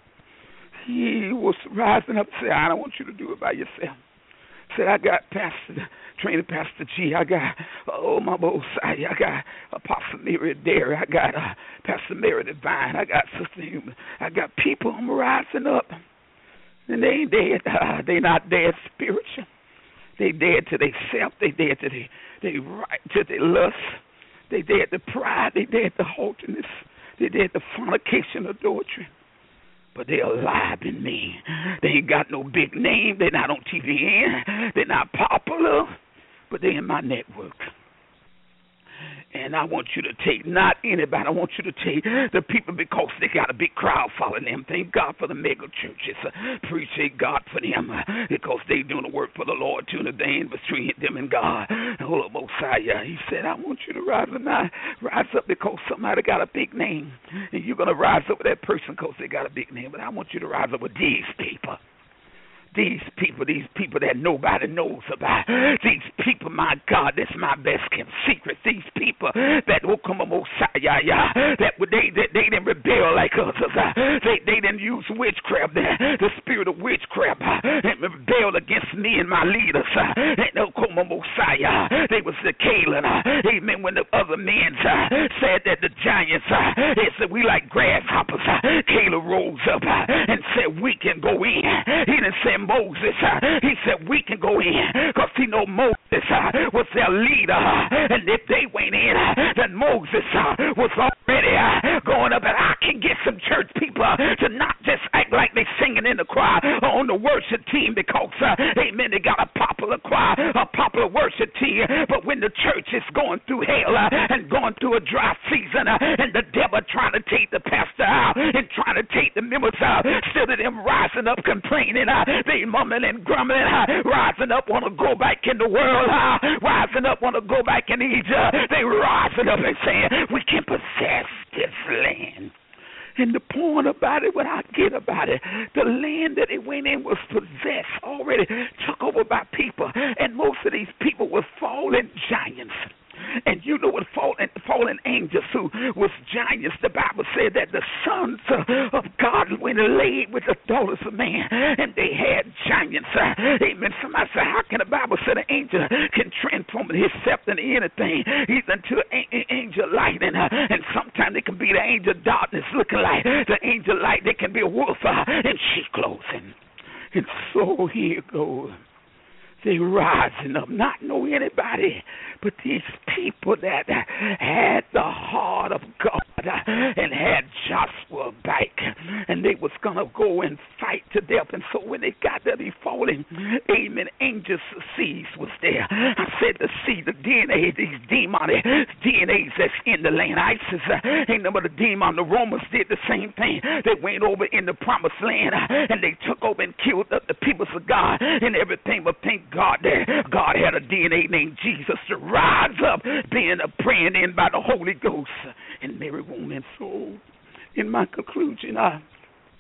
he was rising up and said, I don't want you to do it by yourself. Said, I got Pastor, training Pastor G. I got, oh, my both side. I got Apostle Mary Derry. I got uh, Pastor Mary Divine. I got Sister Human. I got people. I'm rising up. And they ain't dead. Uh, they not dead spiritual. They dead to their self. They dead to their they right, to their lust. They dead to pride. They dead to haughtiness. They dead to fornication, adultery. But they're alive in me. They ain't got no big name. They're not on T V N. They're not popular. But they're in my network. And I want you to take not anybody. I want you to take the people because they got a big crowd following them. Thank God for the mega churches. Appreciate God for them because they doing the work for the Lord too. They ain't between them and God. Hold up, Mosiah. He said, I want you to rise up now. Rise up because somebody got a big name. And you're going to rise up with that person because they got a big name. But I want you to rise up with these people. These people, these people that nobody knows about. These people, my God, that's my best kept secret. These people that will come on Mosiah, that they, they, they didn't rebel like others. They, they didn't use witchcraft, the, the spirit of witchcraft, and rebel against me and my leaders. And they'll come on Mosiah. They was the Caleb. Amen. When the other men said that the giants, they said we like grasshoppers. Caleb rose up and said we can go in. He didn't say Moses, uh, he said we can go in because he know Moses uh, was their leader, uh, and if they went in, uh, then Moses uh, was already uh, going up, and I can get some church people uh, to not just act like they singing in the choir or on the worship team because, uh, amen, they got a popular choir, a popular worship team, but when the church is going through hell uh, and going through a dry season uh, and the devil trying to take the pastor out and trying to take the members out, instead of them rising up complaining, uh, they mumbling and grumbling, uh, rising up, want to go back in the world, uh, rising up, want to go back in Egypt. They rising up and saying, we can possess this land. And the point about it, what I get about it, the land that it went in was possessed already, took over by people. And most of these people were fallen giants. And you know what fallen, fallen angels who was giants, the Bible said that the sons uh, of God went and laid with the daughters of man, and they had giants. Uh, amen. Somebody said, how can the Bible say the angel can transform himself into anything? He's into an angel light, and, uh, and sometimes it can be the angel darkness looking like the angel light. They can be a wolf uh, in sheep clothing. And so here it goes. They rising up, not know anybody, but these people that had the heart of God and had Joshua back, and they was going to go and fight to death. And so when they got there, they falling, amen, angels seeds was there. I said to see the D N A, these demonic D N As that's in the land. ISIS uh, ain't no but the demon. The Romans did the same thing. They went over in the promised land, uh, and they took over and killed up the people of God and everything. But thank God that God had a D N A named Jesus to rise up, being a praying in by the Holy Ghost and Mary womb and soul. In my conclusion, I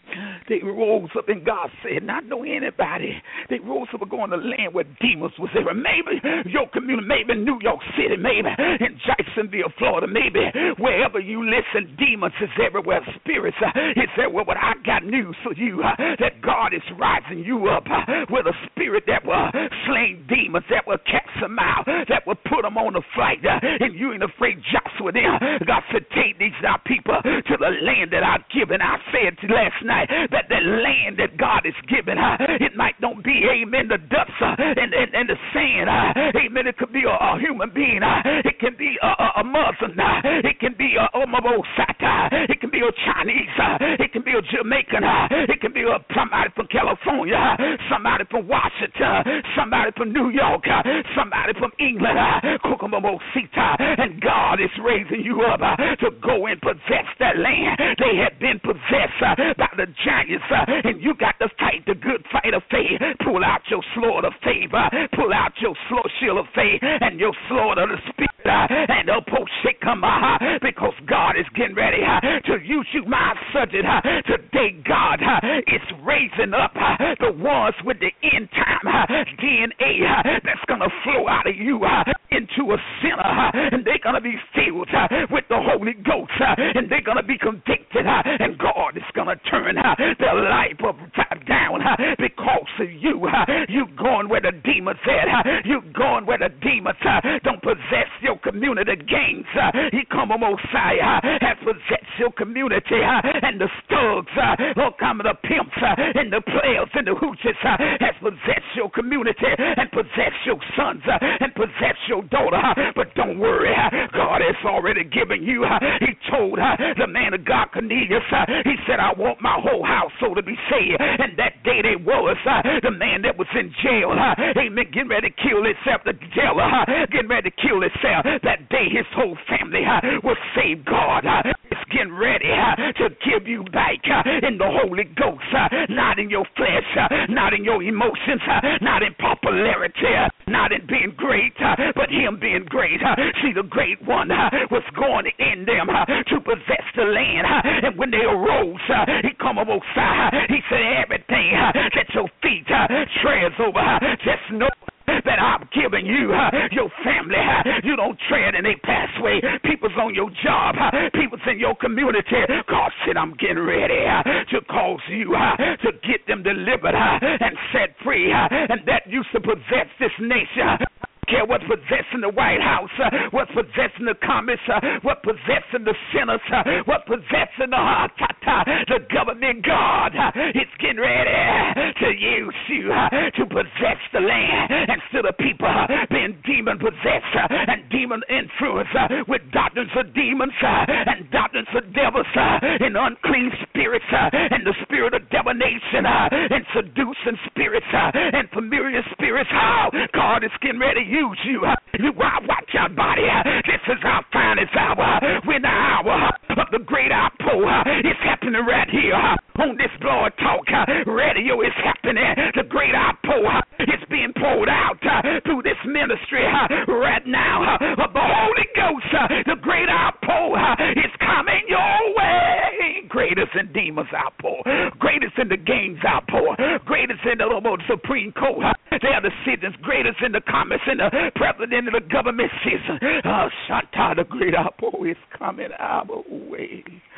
They rose up, and God said, not know anybody. They rose up and go in the land where demons was there. Maybe your community, maybe New York City, maybe in Jacksonville, Florida, maybe wherever you listen, demons is everywhere. Spirits uh, is everywhere. But I got news for you uh, that God is rising you up uh, with a spirit that will slay demons, that will catch them out, that will put them on the flight. Uh, and you ain't afraid, Joshua. There, God said, take these now people to the land that I've given. I said last night that the land that God is giving, uh, it might not be, amen, the dust uh, and, and, and the sand. Uh, amen. It could be a, a human being. Uh, it can be a, a, a Muslim. Uh, it can be a Omobosata. It can be a Chinese. Uh, it can be a Jamaican. Uh, it can be a, somebody from California. Uh, somebody from Washington. Uh, somebody from New York. Uh, somebody from England. Uh, Kukumobosita. And God is raising you up uh, to go and possess that land. They had been possessed uh, by the giants, uh, and you got to fight the good fight of faith. Pull out your sword of faith. Uh, pull out your shield of faith and your sword of the Spirit. Uh, and the come uh, because God is getting ready uh, to use you, my subject. Uh, today, God uh, is raising up uh, the ones with the end time uh, D N A uh, that's going to flow out of you uh, into a sinner, uh, and they're going to be filled uh, with the Holy Ghost, uh, and they're going to be convicted, uh, and God is going to turn uh, their life upside down uh, because of you. Uh, you going where the demons at. Uh, you going where the demons uh, don't possess your community. Gangs, uh, he come on Mosiah, uh, has possessed your community, uh, and the thugs, uh, oh, come the pimps, uh, and the players and the hooches, uh, has possessed your community and possessed your sons uh, and possessed your daughter. Uh, but don't worry, uh, God has already given you. Uh, he told uh, the man of God, Cornelius, uh, he said, I want my whole household to be saved. And that day they was uh, the man that was in jail, uh, amen, getting ready to kill himself, the jailer, uh, getting ready to kill himself. That day his whole family uh, was saved. God uh, is getting ready uh, to give you back uh, in the Holy Ghost, uh, not in your flesh, uh, not in your emotions, uh, not in popularity, uh, not in being great, uh, but him being great. Uh, see, the great one uh, was going in them uh, to possess the land, uh, and when they arose, uh, he come alongside, uh, he said, everything uh, that your feet uh, treads over, uh, just know that I'm giving you, uh, your family. Uh, you don't tread in a pathway. People's on your job. Uh, people's in your community. God said, I'm getting ready uh, to cause you uh, to get them delivered uh, and set free. Uh, and that used to possess this nation. Uh, care what's possessing the White House, uh, what's possessing the Congress, uh, what's possessing the Senate, uh, what's possessing the, uh, ta, ta, the government. God uh, is getting ready to use you uh, to possess the land instead of people uh, being demon-possessed uh, and demon-influenced uh, with doctrines of demons uh, and doctrines of devils uh, and unclean spirits uh, and the spirit of divination uh, and seducing spirits uh, and familiar spirits. How oh, God is getting ready to use you. Uh, you uh, watch your body. Uh, this is our finest hour. Uh, when the hour uh, of the great outpour uh, is happening right here uh, on this Blog Talk uh, radio is happening. The great outpour uh, is being poured out uh, through this ministry uh, right now uh, of the Holy Ghost. Uh, the great outpour uh, is coming your way. Greatest in demons outpour. Greatest in the gangs outpour. Greatest in the Lord Supreme Court. Uh, they are the citizens. Greatest in the Congress and the president of the government season. Uh, Shanta, the great outpour is coming our way.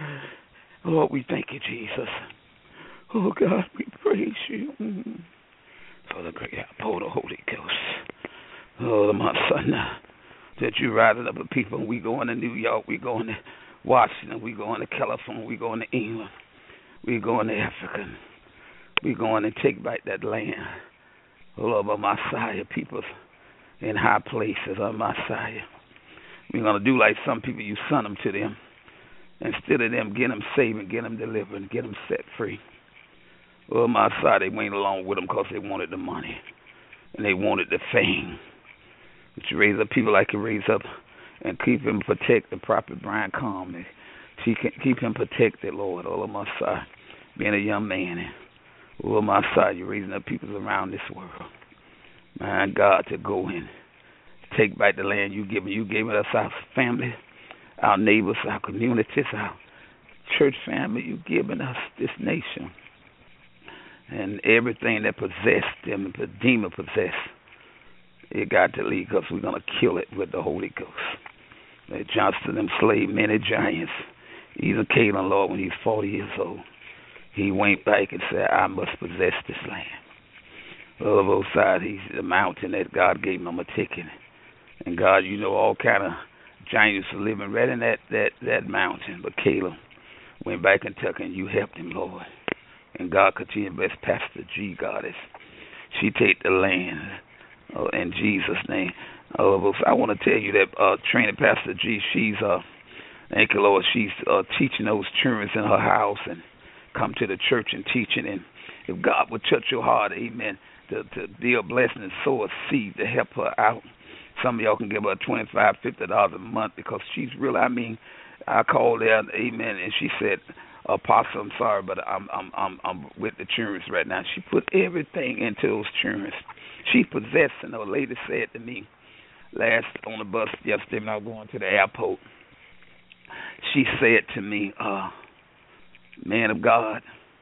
Lord, we thank you, Jesus. Oh, God, we praise you mm, for the great outpour of the Holy Ghost. Oh, my son, now that you rising up the people, we going to New York, we going to Washington, we going to California, we going to England, we going to Africa, we going to take back that land. Oh, Lord, my Messiah, people in high places, oh, Messiah. We're going to do like some people, you send them to them. Instead of them, get them saved and get them delivered and get them set free. Well, my side, they went along with them because they wanted the money and they wanted the fame. But you raise up people like you raise up and keep him protect the prophet Brian Calm. Keep him protected, Lord, all of my side, being a young man. All of my side, you're raising up people around this world. My God, to go in, take back the land you given. You gave us our family, our neighbors, our communities, our church family, you've given us this nation. And everything that possessed them, the demon possessed, it got to leave because we're going to kill it with the Holy Ghost. That Johnston them slayed many giants. Even Caleb, Lord, when he was forty years old, he went back and said, I must possess this land. Well, on both sides, he's the mountain that God gave him a ticket. And God, you know, all kind of giants are living right in that, that, that mountain. But Caleb went back and took and you helped him, Lord. And God continue to bless Pastor G, God, as she take the land uh, in Jesus' name. Uh, I want to tell you that uh, training Pastor G, she's, uh, thank you, Lord, she's uh, teaching those children in her house and come to the church and teaching. And if God would touch your heart, amen, to, to be a blessing and sow a seed to help her out. Some of y'all can give her twenty-five dollars, fifty dollars a month because she's really, I mean, I called her, amen, and she said, Apostle, I'm sorry, but I'm I'm I'm I'm with the children right now. She put everything into those children. She possessed, and the lady said to me last on the bus yesterday when I was going to the airport, she said to me, uh, man of God,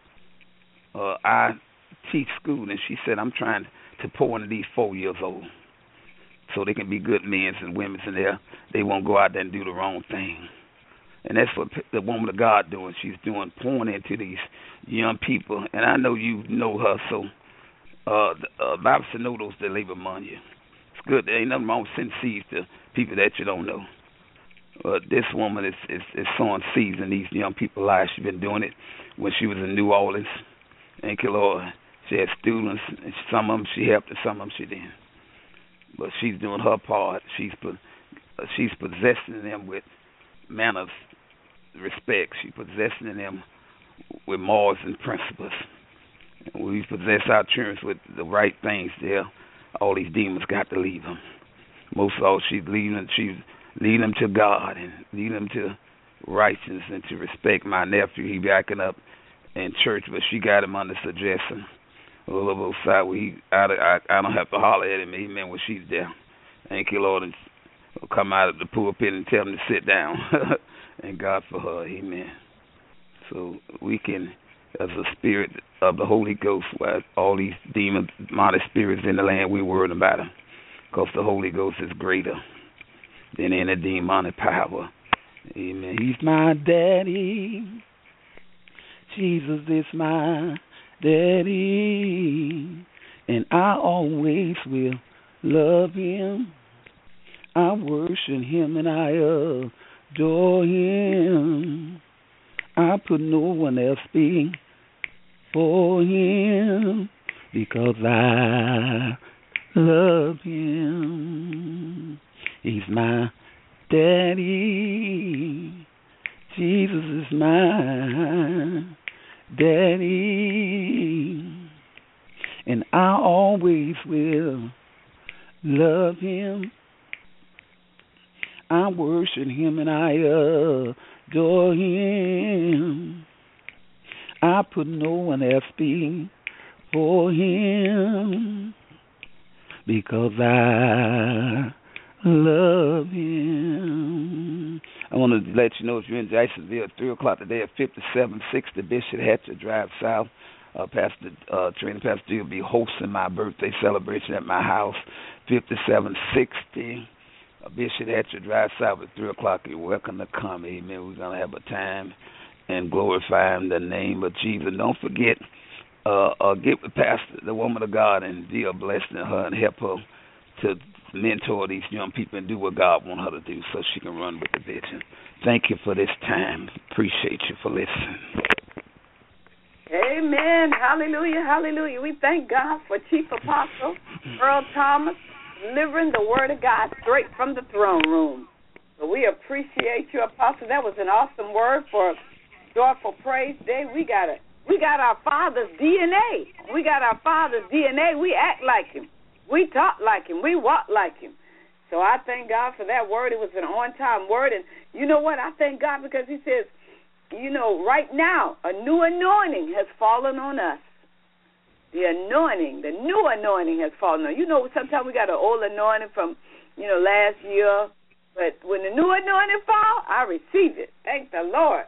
uh, I teach school, and she said, I'm trying to pour into these four years old so they can be good men and women in there. They won't go out there and do the wrong thing. And that's what the woman of God doing. She's doing, pouring into these young people. And I know you know her, so uh, the uh, Bible says know those that labor among you. It's good. There ain't nothing wrong with sending seeds to people that you don't know. But this woman is, is, is sowing seeds in these young people's lives. She's been doing it when she was in New Orleans. Thank you, Lord. She had students, and some of them she helped, and some of them she didn't. But she's doing her part. She's she's possessing them with manners, respect. She's possessing them with morals and principles. And we possess our children with the right things there. All these demons got to leave them. Most of all, she's leading them, she's leading them to God and leading them to righteousness and to respect. My nephew, he backing up in church, but she got him under suggestion. A little both side where he, I, I, I don't have to holler at him, amen, when she's there. Thank you, Lord, and come out of the pulpit and tell him to sit down. And God for her, amen. So we can, as a spirit of the Holy Ghost, where all these demons, demonic spirits in the land, we worried about them. Because the Holy Ghost is greater than any demonic power. Amen. He's my daddy. Jesus is my daddy. And I always will love him. I worship him and I adore him. I put no one else before him because I love him. He's my daddy. Jesus is my daddy. And I always will love him. I worship him and I adore him. I put no one else before him because I love him. I want to let you know if you're in Jacksonville at three o'clock today at fifty-seven sixty Bishop Hatcher Drive South. Uh, Pastor uh, Training Pastor D will be hosting my birthday celebration at my house, fifty-seven sixty uh, Bishop Hatcher Drive South at three o'clock. You're welcome to come. Amen. We're going to have a time and glorifying the name of Jesus. Don't forget, uh, uh, get with Pastor, the woman of God, and be a blessing to her and help her to mentor these young people and do what God wants her to do so she can run with the vision. Thank you for this time. Appreciate you for listening. Amen. Hallelujah. Hallelujah. We thank God for Chief Apostle Earl Thomas delivering the word of God straight from the throne room. So we appreciate you, Apostle. That was an awesome word for Joyful Praise Day. We got a, we got our Father's D N A. We got our Father's D N A. We act like him. We talk like him. We walk like him. So I thank God for that word. It was an on-time word. And you know what? I thank God because he says, you know, right now, a new anointing has fallen on us. The anointing, the new anointing has fallen on. You know, sometimes we got an old anointing from, you know, last year. But when the new anointing falls, I receive it. Thank the Lord.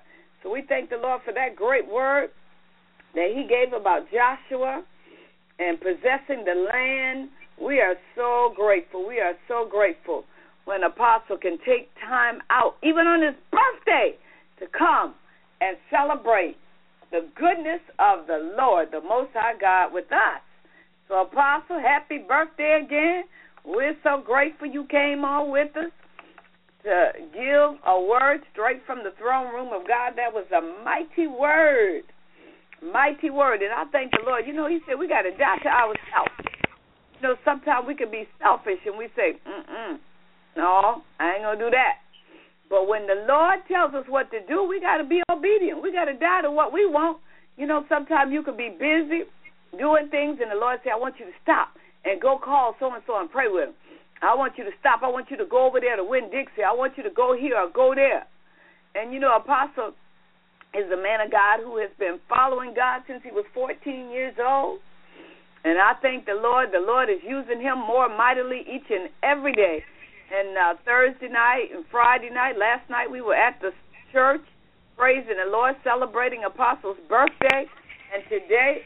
So we thank the Lord for that great word that he gave about Joshua and possessing the land. We are so grateful. We are so grateful when Apostle can take time out, even on his birthday, to come and celebrate the goodness of the Lord, the Most High God, with us. So, Apostle, happy birthday again. We're so grateful you came on with us to give a word straight from the throne room of God. That was a mighty word, mighty word. And I thank the Lord. You know, he said we got to die to ourselves. You know, sometimes we can be selfish and we say, mm-mm, no, I ain't going to do that. But when the Lord tells us what to do, we got to be obedient. We got to die to what we want. You know, sometimes you could be busy doing things, and the Lord say, I want you to stop and go call so-and-so and pray with them. I want you to stop. I want you to go over there to Winn-Dixie. I want you to go here or go there. And, you know, Apostle is a man of God who has been following God since he was fourteen years old. And I thank the Lord. The Lord is using him more mightily each and every day. And uh, Thursday night and Friday night, last night we were at the church praising the Lord, celebrating Apostle's birthday. And today,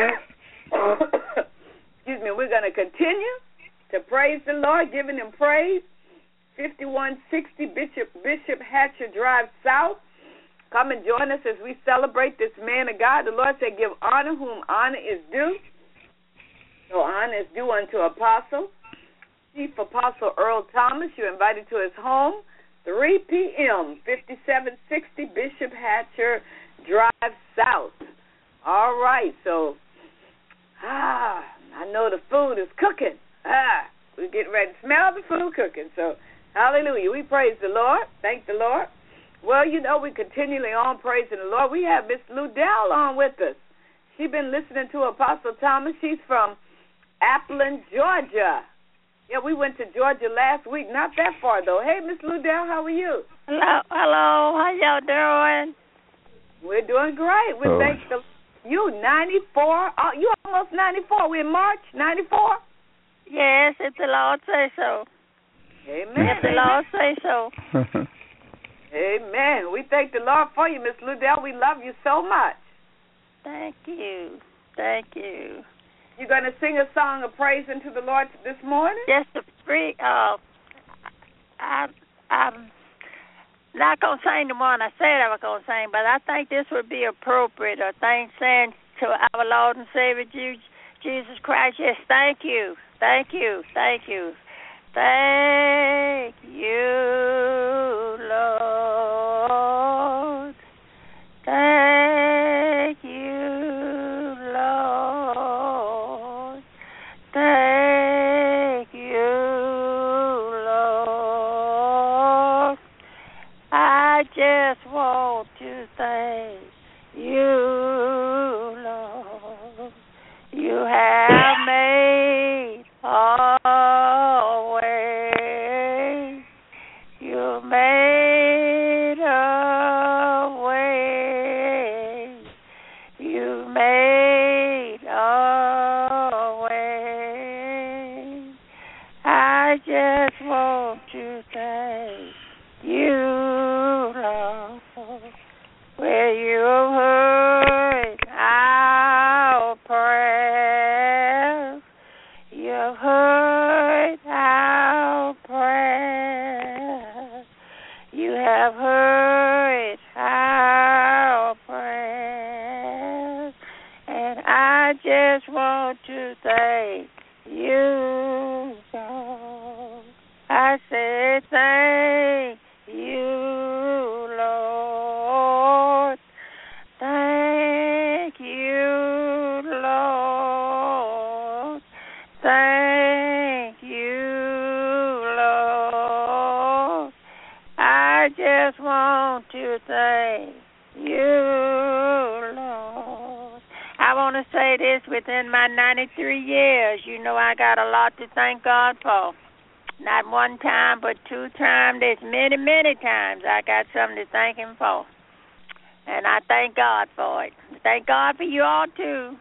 excuse me, we're going to continue to praise the Lord, giving him praise. fifty-one sixty Bishop Bishop Hatcher Drive South. Come and join us as we celebrate this man of God. The Lord said, give honor whom honor is due. So honor is due unto Apostle. Chief Apostle Earl Thomas, you're invited to his home, three p.m., fifty-seven sixty Bishop Hatcher Drive South. All right, so, ah, I know the food is cooking. Ah, we're getting ready to smell the food cooking. So, hallelujah. We praise the Lord. Thank the Lord. Well, you know, we continually on praising the Lord. We have Miss Ludell on with us. She's been listening to Apostle Thomas. She's from Appleton, Georgia. Yeah, we went to Georgia last week. Not that far, though. Hey, Miss Ludell, how are you? Hello. Hello. How y'all doing? We're doing great. We Oh. thank the you ninety-four. Oh, you almost ninety-four. We're in March ninety-four. Yes, if the Lord say so. Amen. If the Lord say so. Amen. We thank the Lord for you, Miss Ludell. We love you so much. Thank you. Thank you. You going to sing a song of praise unto the Lord this morning? Just a free. Uh, I, I'm not gonna sing the one I said I was gonna sing, but I think this would be appropriate. A thing saying to our Lord and Savior Jesus Christ. Yes, thank you, thank you, thank you, thank you, Lord. Thank you, Lord. Thank you, Lord. I just want to thank you, Lord. You have made a way. You made a way. You made a way. I just want to thank you, Lord, where you heard our prayers. You heard our prayers. You have heard our prayers. And I just want to thank you, Lord. I say thank you, Lord. Thank you, Lord. Thank you, Lord. I just want to thank you, Lord. I want to say this, within my ninety-three years, you know I got a lot to thank God for. Not one time, but two times. There's many, many times I got something to thank him for. And I thank God for it. Thank God for you all, too.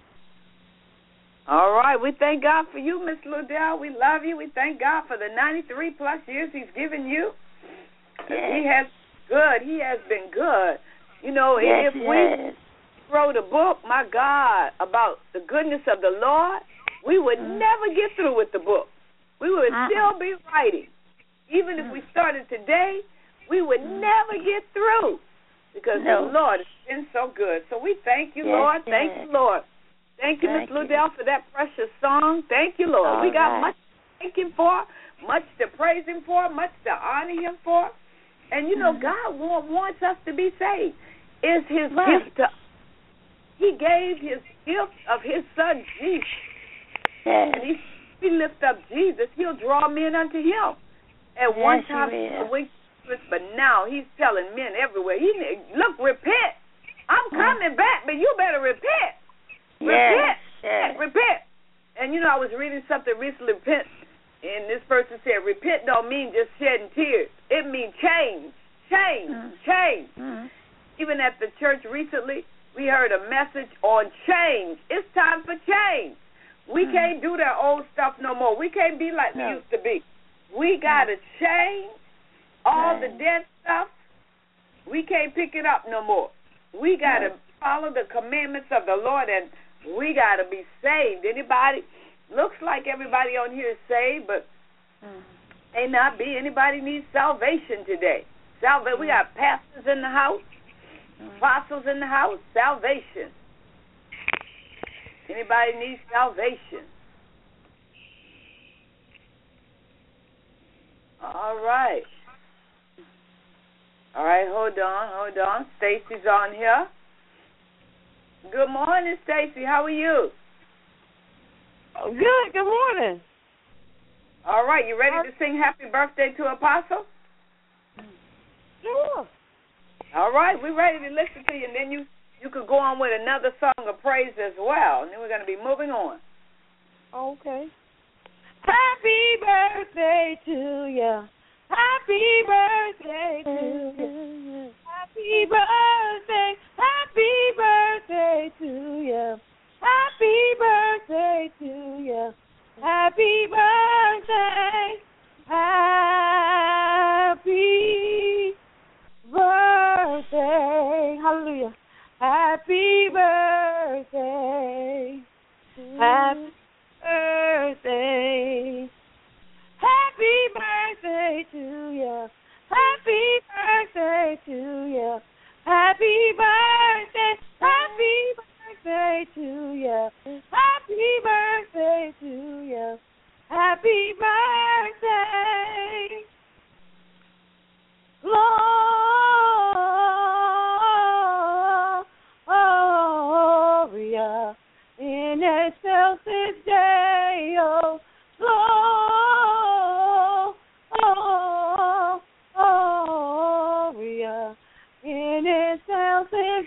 All right. We thank God for you, Miss Ludell. We love you. We thank God for the ninety-three plus years he's given you. Yes. He has good. He has been good. You know, yes, if we yes. wrote a book, my God, about the goodness of the Lord, we would mm. never get through with the book. We would uh-uh. still be writing. Even if we started today, we would mm. never get through because no. the Lord has been so good. So we thank you, yes, Lord. yes. Thank you, Lord. Thank you, Miss Ludell, for that precious song. Thank you, Lord. All we got right. much to thank Him for, much to praise Him for, much to honor Him for. And, you know, mm-hmm. God wants us to be saved. It's His right. gift to us. He gave His gift of His Son, Jesus. Yes. And He, we lift up Jesus, He'll draw men unto Him. At yes, one time, but now He's telling men everywhere, he, look, repent. I'm coming mm-hmm. back, but you better repent. Repent. Yes, yes. Repent. And, you know, I was reading something recently, repent, and this person said, repent don't mean just shedding tears. It means change, change, mm. change. Mm. Even at the church recently, we heard a message on change. It's time for change. We mm. can't do that old stuff no more. We can't be like no. we used to be. We got to mm. change all right. the dead stuff. We can't pick it up no more. We got to right. follow the commandments of the Lord, and we got to be saved. Anybody? Looks like everybody on here is saved, but mm. may not be. Anybody needs salvation today. Salvation. Mm. We got pastors in the house, mm. apostles in the house. Salvation. Anybody needs salvation? All right. All right, hold on, hold on. Stacy's on here. Good morning, Stacy. How are you? Oh, good. Good morning. All right, you ready to sing happy birthday to Apostle? Sure. All right, we're ready to listen to you, and then you, you could go on with another song of praise as well, and then we're going to be moving on. Okay. Happy birthday to you. Happy birthday to you. Happy birthday. Happy birthday to you. Happy birthday to you. Happy birthday. Happy birthday. Hallelujah. Happy birthday. Happy birthday. Happy birthday to you. Happy birthday to you. Happy birthday. Happy birthday to you. Happy birthday to you. Happy birthday. Gloria in excelsis Deo. Gloria in excelsis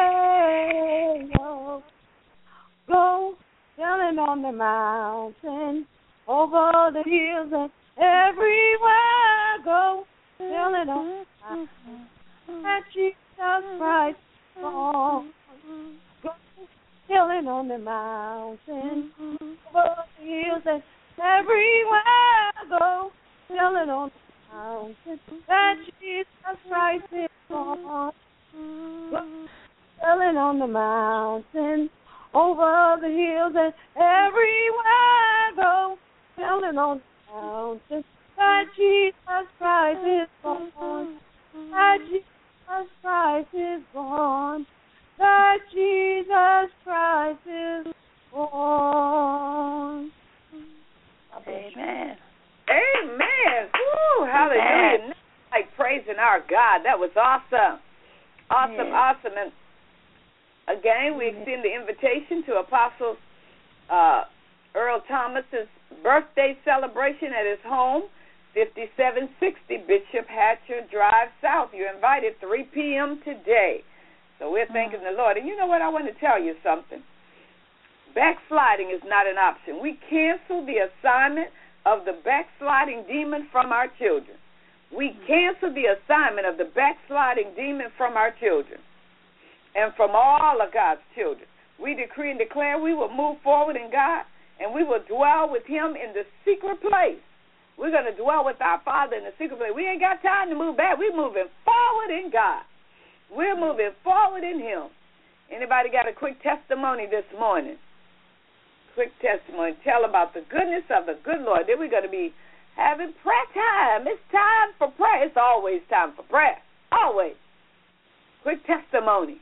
Deo. Go telling on the mountain, over the hills and everywhere. Go telling on the mountain that Jesus Christ is born. Go telling on the mountain, over the hills and everywhere. Go telling on the mountain that Jesus Christ is born. Go telling on the mountain, over the hills and everywhere. Go telling on the mountain that Jesus Christ is born. That Jesus Christ is born. That Jesus Christ is born. Amen. Amen. Woo, hallelujah. Amen. Like praising our God. That was awesome. Awesome, yeah. awesome. And again, we extend the invitation to Apostle uh, Earl Thomas's birthday celebration at his home, fifty-seven sixty Bishop Hatcher Drive South. You're invited three p.m. today. So we're thanking mm-hmm. the Lord. And you know what? I want to tell you something. Backsliding is not an option. We cancel the assignment of the backsliding demon from our children. We cancel the assignment of the backsliding demon from our children and from all of God's children. We decree and declare we will move forward in God, and we will dwell with Him in the secret place. We're going to dwell with our Father in the secret place. We ain't got time to move back. We're moving forward in God. We're moving forward in him. Anybody got a quick testimony this morning? Quick testimony. Tell about the goodness of the good Lord. Then we're going to be having prayer time. It's time for prayer. It's always time for prayer. Always. Quick testimony.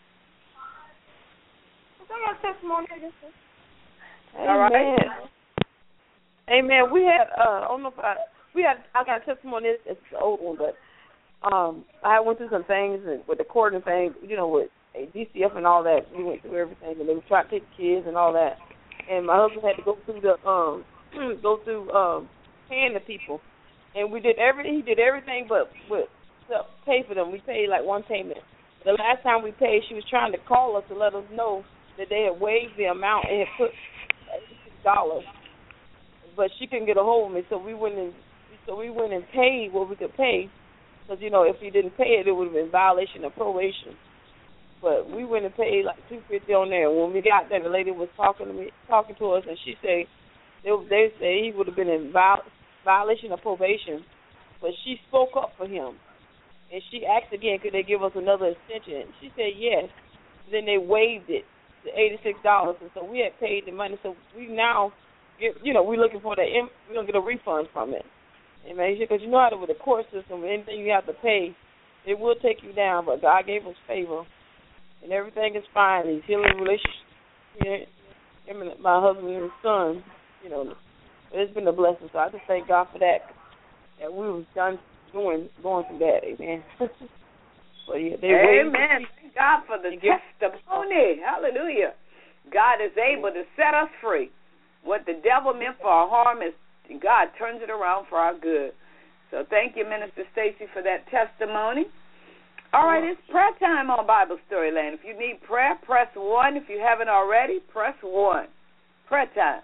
I got testimony. All right. Amen. We had, uh, I don't know if I, we had, I got a testimony. It's, it's an old one, but um, I went through some things and with the court and things, you know, with D C F and all that. We went through everything, and they were trying to take the kids and all that. And my husband had to go through the, um, go through um, paying the people, and we did every, he did everything but but pay for them. We paid like one payment. The last time we paid, she was trying to call us to let us know that they had waived the amount and had put eighty-six dollars, but she couldn't get a hold of me, so we went and so we went and paid what we could pay, because you know if we didn't pay it, it would have been violation of probation. But we went and paid like two fifty on there. When we got there, the lady was talking to me, talking to us, and she said they they say he would have been in viol- violation of probation, but she spoke up for him, and she asked again, could they give us another extension? She said yes. Then they waived it. The eighty-six dollars, and so we had paid the money. So we now, get, you know, we're looking for the, we're gonna get a refund from it. Amen. Because you know how to, with the court system, anything you have to pay, it will take you down. But God gave us favor, and everything is fine. He's healing relationship. Yeah, him and my husband and his son. You know, it's been a blessing. So I just thank God for that. That we was done doing, going through that. Amen. Well, yeah, amen. Thank God for the testimony. Hallelujah. God is able to set us free. What the devil meant for our harm, is God turns it around for our good. So thank you, Minister Stacy, for that testimony. All right, it's prayer time on Bible Storyland. If you need prayer, press one. If you haven't already, press one. Prayer time.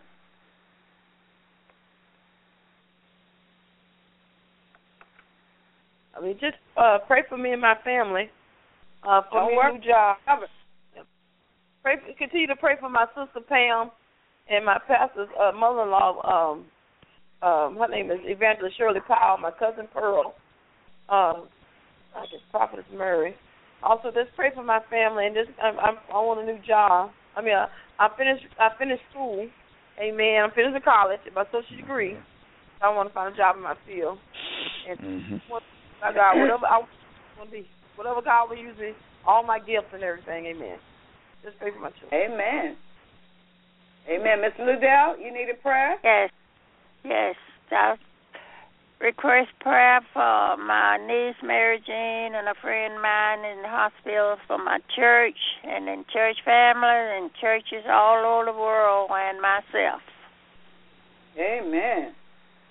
I mean, just uh, pray for me and my family, uh, for Don't me work. a new job. Pray, continue to pray for my sister Pam and my pastor's uh, mother-in-law. Um, um, her name is Evangelist Shirley Powell. My cousin Pearl. Um, I guess Prophetess Murray. Also, just pray for my family, and just I'm, I'm I want a new job. I mean, I, I finished I finished school. Amen. I'm finishing college, my associate degree. I want to find a job in my field. And mm-hmm. My God, whatever I want to be, whatever God will use me, all my gifts and everything, amen. Just pray for my children. Amen. Amen. Miss Ludell, you need a prayer? Yes. Yes. I request prayer for my niece, Mary Jean, and a friend of mine in the hospital, for my church and in church family and churches all over the world, and myself. Amen.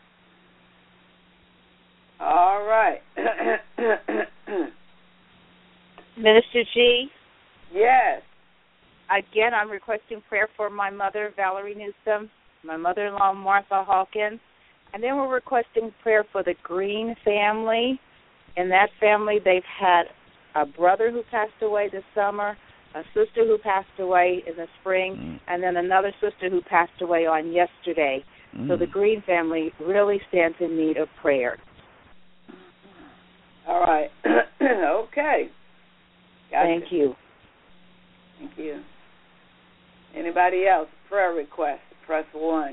All right. Minister G? Yes. Again, I'm requesting prayer for my mother, Valerie Newsom, my mother-in-law, Martha Hawkins, and then we're requesting prayer for the Green family. In that family, they've had a brother who passed away this summer, a sister who passed away in the spring, mm. and then another sister who passed away on yesterday. Mm. So the Green family really stands in need of prayer. All right. Okay. Gotcha. Thank you. Thank you. Anybody else? Prayer request. Press one.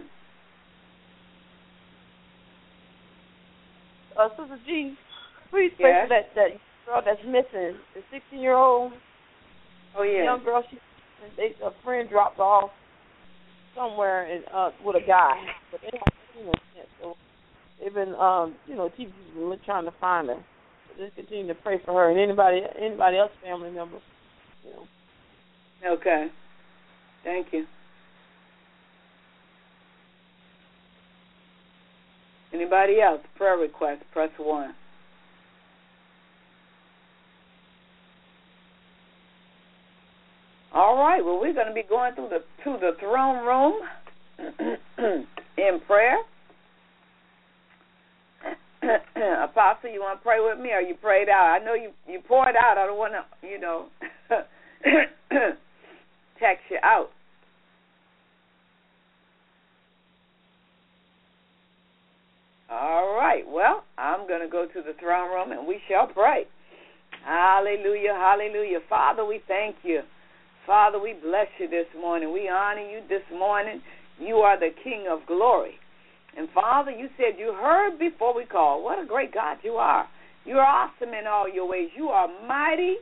Uh, Sister G, please pray yes? for that, that girl that's missing, the sixteen-year-old oh, yeah. young girl. She, they, a friend dropped off somewhere in, uh, with a guy, but they haven't seen her since. So they've been, um, you know, T V trying to find her. So just continue to pray for her and anybody, anybody else, family member. You know. Okay. Thank you. Anybody else? Prayer request. Press one. All right. Well, we're going to be going through the to the throne room in prayer. Apostle, you want to pray with me, or you prayed out? I know you you poured out. I don't want to, you know, tax you out. All right. Well, I'm going to go to the throne room, and we shall pray. Hallelujah, Father, we thank you. Father, we bless you this morning. We honor you this morning. You are the King of glory. And, Father, you said you heard before we called. What a great God you are. You are awesome in all your ways. You are mighty.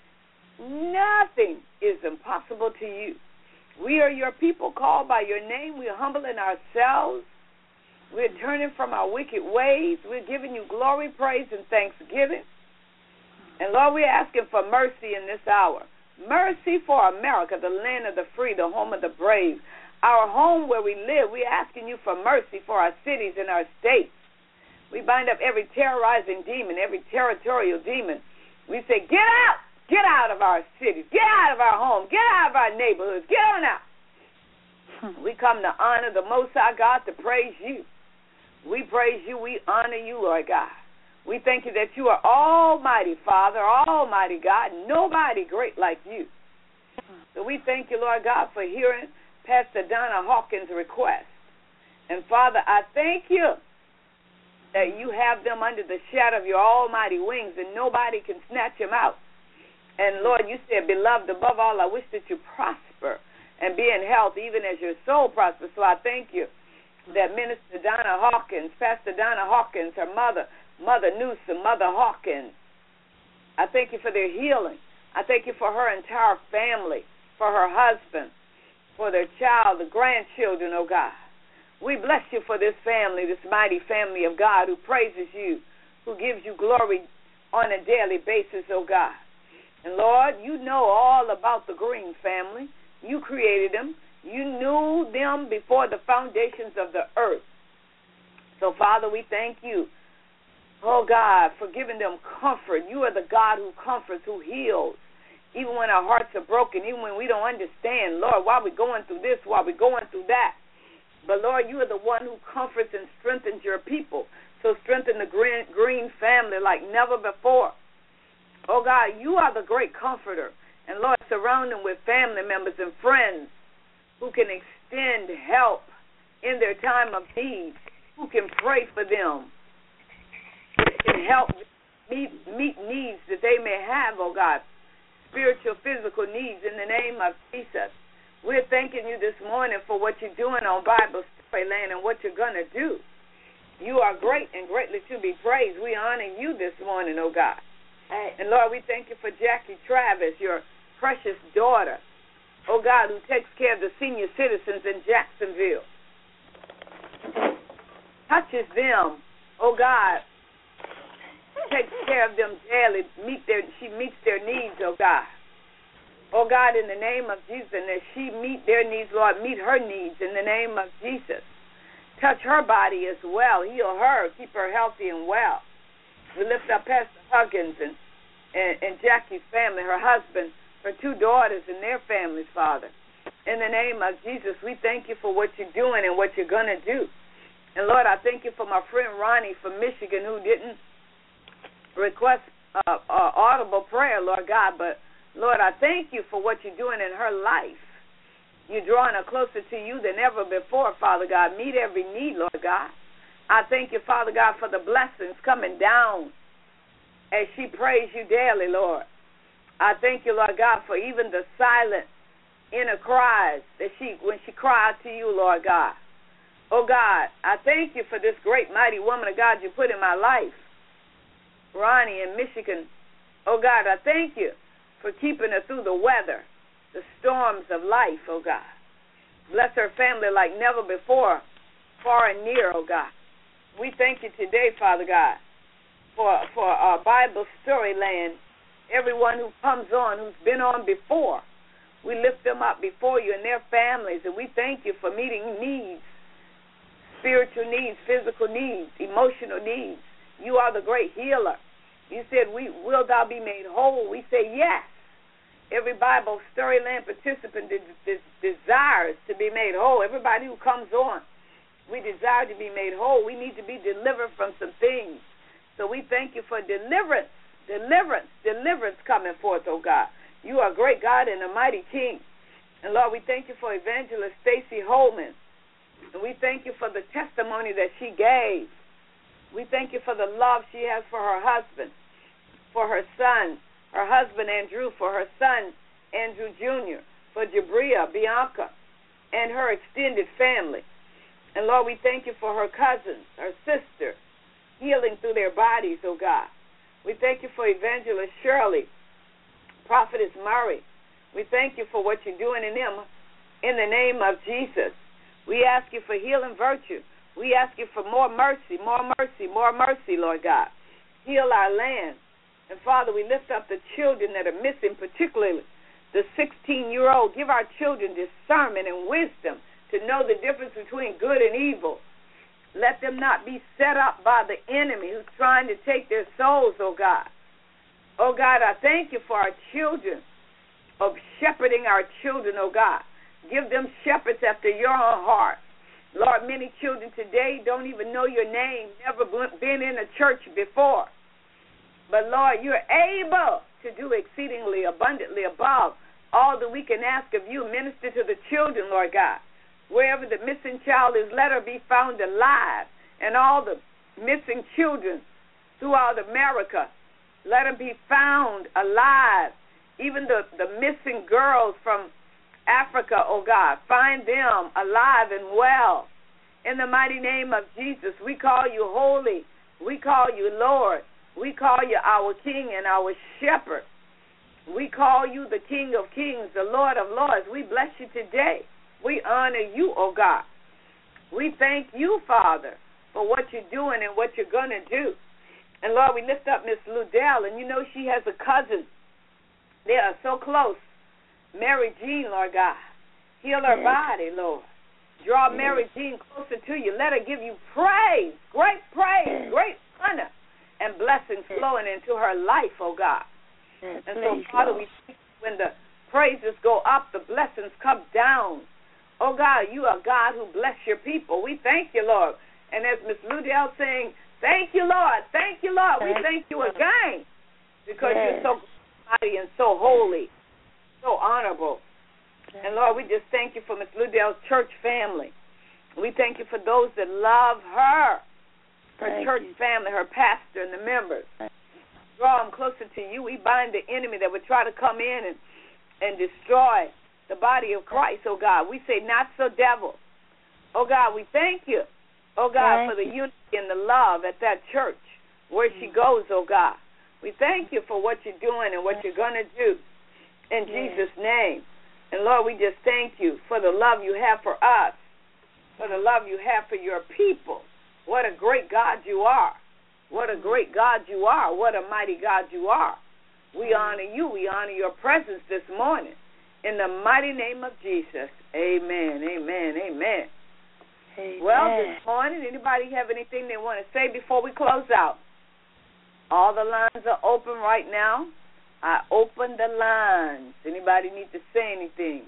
Nothing is impossible to you. We are your people called by your name. We are humbling ourselves. We're turning from our wicked ways. We're giving you glory, praise, and thanksgiving. And, Lord, we're asking for mercy in this hour. Mercy for America, the land of the free, the home of the brave. Our home where we live, we're asking you for mercy for our cities and our states. We bind up every terrorizing demon, every territorial demon. We say, get out! Get out of our cities. Get out of our homes. Get out of our neighborhoods. Get on out. We come to honor the Most High God, to praise you. We praise you. We honor you, Lord God. We thank you that you are Almighty Father, Almighty God, nobody great like you. So we thank you, Lord God, for hearing Pastor Donna Hawkins' request. And, Father, I thank you that you have them under the shadow of your almighty wings and nobody can snatch them out. And, Lord, you said, beloved, above all, I wish that you prosper and be in health even as your soul prospers. So I thank you that Minister Donna Hawkins, Pastor Donna Hawkins, her mother, Mother Newsom, Mother Hawkins, I thank you for their healing. I thank you for her entire family, for her husband, for their child, the grandchildren, oh God. We bless you for this family, this mighty family of God who praises you, who gives you glory on a daily basis, oh God. And, Lord, you know all about the Green family. You created them. You knew them before the foundations of the earth. So, Father, we thank you, oh God, for giving them comfort. You are the God who comforts, who heals, even when our hearts are broken, even when we don't understand, Lord, why we're going through this, why we're going through that. But, Lord, you are the one who comforts and strengthens your people. So strengthen the Green, green family like never before. Oh, God, you are the great comforter. And, Lord, surround them with family members and friends who can extend help in their time of need, who can pray for them, and help meet, meet needs that they may have, oh God, spiritual, physical needs in the name of Jesus. We're thanking you this morning for what you're doing on Bible Story Land and what you're going to do. You are great and greatly to be praised. We honor you this morning, oh God. And, Lord, we thank you for Jackie Travis, your precious daughter, oh God, who takes care of the senior citizens in Jacksonville. Touches them, oh God, takes care of them daily. Meet their, she meets their needs, oh God. Oh God, in the name of Jesus, and as she meet their needs, Lord, meet her needs in the name of Jesus. Touch her body as well. Heal her. Keep her healthy and well. We lift up Pastor Huggins and, and, and Jackie's family, her husband, her two daughters and their families, Father. In the name of Jesus, we thank you for what you're doing and what you're going to do. And, Lord, I thank you for my friend Ronnie from Michigan who didn't request uh, uh, audible prayer, Lord God. But, Lord, I thank you for what you're doing in her life. You're drawing her closer to you than ever before, Father God. Meet every need, Lord God. I thank you, Father God, for the blessings coming down as she prays you daily, Lord. I thank you, Lord God, for even the silent inner cries that she, when she cried to you, Lord God. Oh, God, I thank you for this great, mighty woman of God you put in my life, Ronnie in Michigan. Oh, God, I thank you for keeping her through the weather, the storms of life, oh, God. Bless her family like never before, far and near, oh, God. We thank you today, Father God, for for our Bible Story Land, everyone who comes on, who's been on before. We lift them up before you and their families, and we thank you for meeting needs, spiritual needs, physical needs, emotional needs. You are the great healer. You said, "We will thou be made whole?" We say, yes. Every Bible Story Land participant des- des- desires to be made whole. Everybody who comes on, we desire to be made whole. We need to be delivered from some things. So we thank you for deliverance, deliverance, deliverance coming forth, oh God. You are a great God and a mighty King. And, Lord, we thank you for Evangelist Stacy Holman. And we thank you for the testimony that she gave. We thank you for the love she has for her husband, for her son, her husband Andrew, for her son Andrew Junior, for Jabria, Bianca, and her extended family. And Lord, we thank you for her cousins, her sister, healing through their bodies, oh God. We thank you for Evangelist Shirley, Prophetess Murray. We thank you for what you're doing in them. In the name of Jesus, we ask you for healing virtue. We ask you for more mercy, more mercy, more mercy, Lord God. Heal our land. And, Father, we lift up the children that are missing, particularly the sixteen-year-old. Give our children discernment and wisdom to know the difference between good and evil. Let them not be set up by the enemy who's trying to take their souls, oh God. Oh, God, I thank you for our children, of shepherding our children, oh God. Give them shepherds after your own heart. Lord, many children today don't even know your name, never been in a church before. But, Lord, you're able to do exceedingly abundantly above all that we can ask of you. Minister to the children, Lord God. Wherever the missing child is, let her be found alive. And all the missing children throughout America, let them be found alive. Even the, the missing girls from Africa, oh God, find them alive and well. In the mighty name of Jesus, we call you holy. We call you Lord. We call you our King and our Shepherd. We call you the King of Kings, the Lord of Lords. We bless you today. We honor you, oh God. We thank you, Father, for what you're doing and what you're going to do. And, Lord, we lift up Miss Ludell, and you know she has a cousin. They are so close. Mary Jean, Lord God. Heal her yes. body, Lord. Draw yes. Mary Jean closer to you. Let her give you praise, great praise, yes. great honor, and blessings yes. flowing into her life, oh God. Yes, and so, Father, Lord. we see when the praises go up, the blessings come down. Oh, God, you are God who bless your people. We thank you, Lord. And as Miss Ludell saying, thank you, Lord, thank you, Lord. Thank we thank you again because yes. you're so mighty and so holy, so honorable. Yes. And, Lord, we just thank you for Miss Ludell's church family. We thank you for those that love her, her thank church you. family, her pastor, and the members. Draw them closer to you. We bind the enemy that would try to come in and, and destroy the body of Christ, oh God. We say, not so, devil. Oh God, we thank you, oh God, thank for the you. unity and the love at that church where she goes, oh God. We thank you for what you're doing and what you're going to do in yes. Jesus' name. And Lord, we just thank you for the love you have for us, for the love you have for your people. What a great God you are. What a great God you are. What a mighty God you are. We honor you. We honor your presence this morning. In the mighty name of Jesus, amen, amen, amen. Amen. Well, this morning, anybody have anything they want to say before we close out? All the lines are open right now. I open the lines. Anybody need to say anything?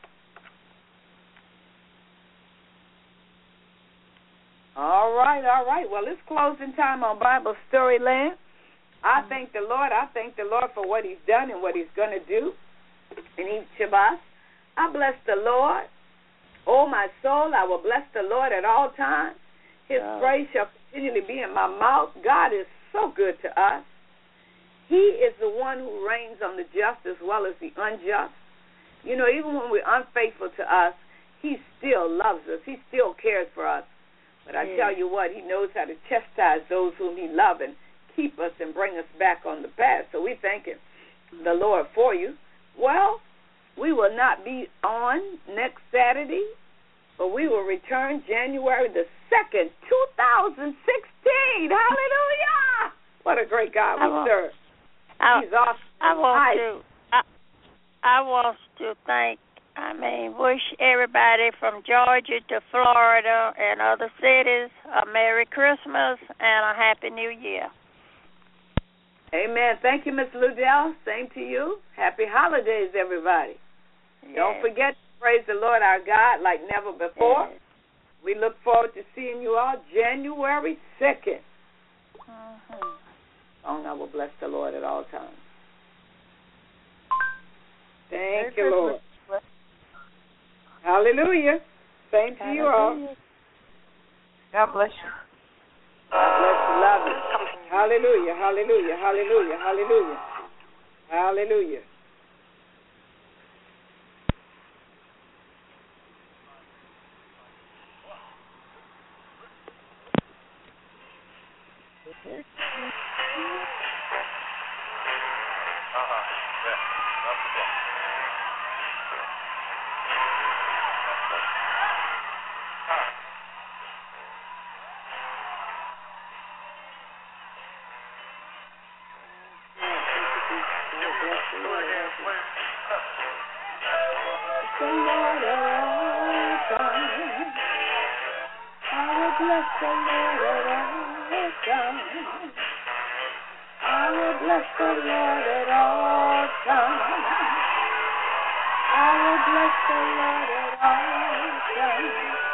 All right, all right. Well, it's closing time on Bible Story Land. I thank the Lord. I thank the Lord for what he's done and what he's going to do in each of us. I bless the Lord. Oh, my soul, I will bless the Lord at all times. His yeah. praise shall continually be in my mouth. God is so good to us. He is the one who reigns on the just as well as the unjust. You know, even when we're unfaithful to us, he still loves us. He still cares for us. But I yeah. tell you what, he knows how to chastise those whom he loves and keep us and bring us back on the path. So we thank him, the Lord, for you. Well, we will not be on next Saturday, but we will return January the second, two thousand sixteen. Hallelujah! What a great God we want, serve. I, He's awesome. I want to, I, I want to thank, I mean, wish everybody from Georgia to Florida and other cities a Merry Christmas and a Happy New Year. Amen. Thank you, Miss Ludell. Same to you. Happy holidays, everybody. Yes. Don't forget to praise the Lord our God like never before. Yes. We look forward to seeing you all January second. Mm-hmm. Oh, I will bless the Lord at all times. Thank you, Lord. Hallelujah. Same to you all. God bless you. God bless you. Love you. Hallelujah, hallelujah, hallelujah, hallelujah. Hallelujah. Bless the Lord at all times. I will bless the Lord at all times.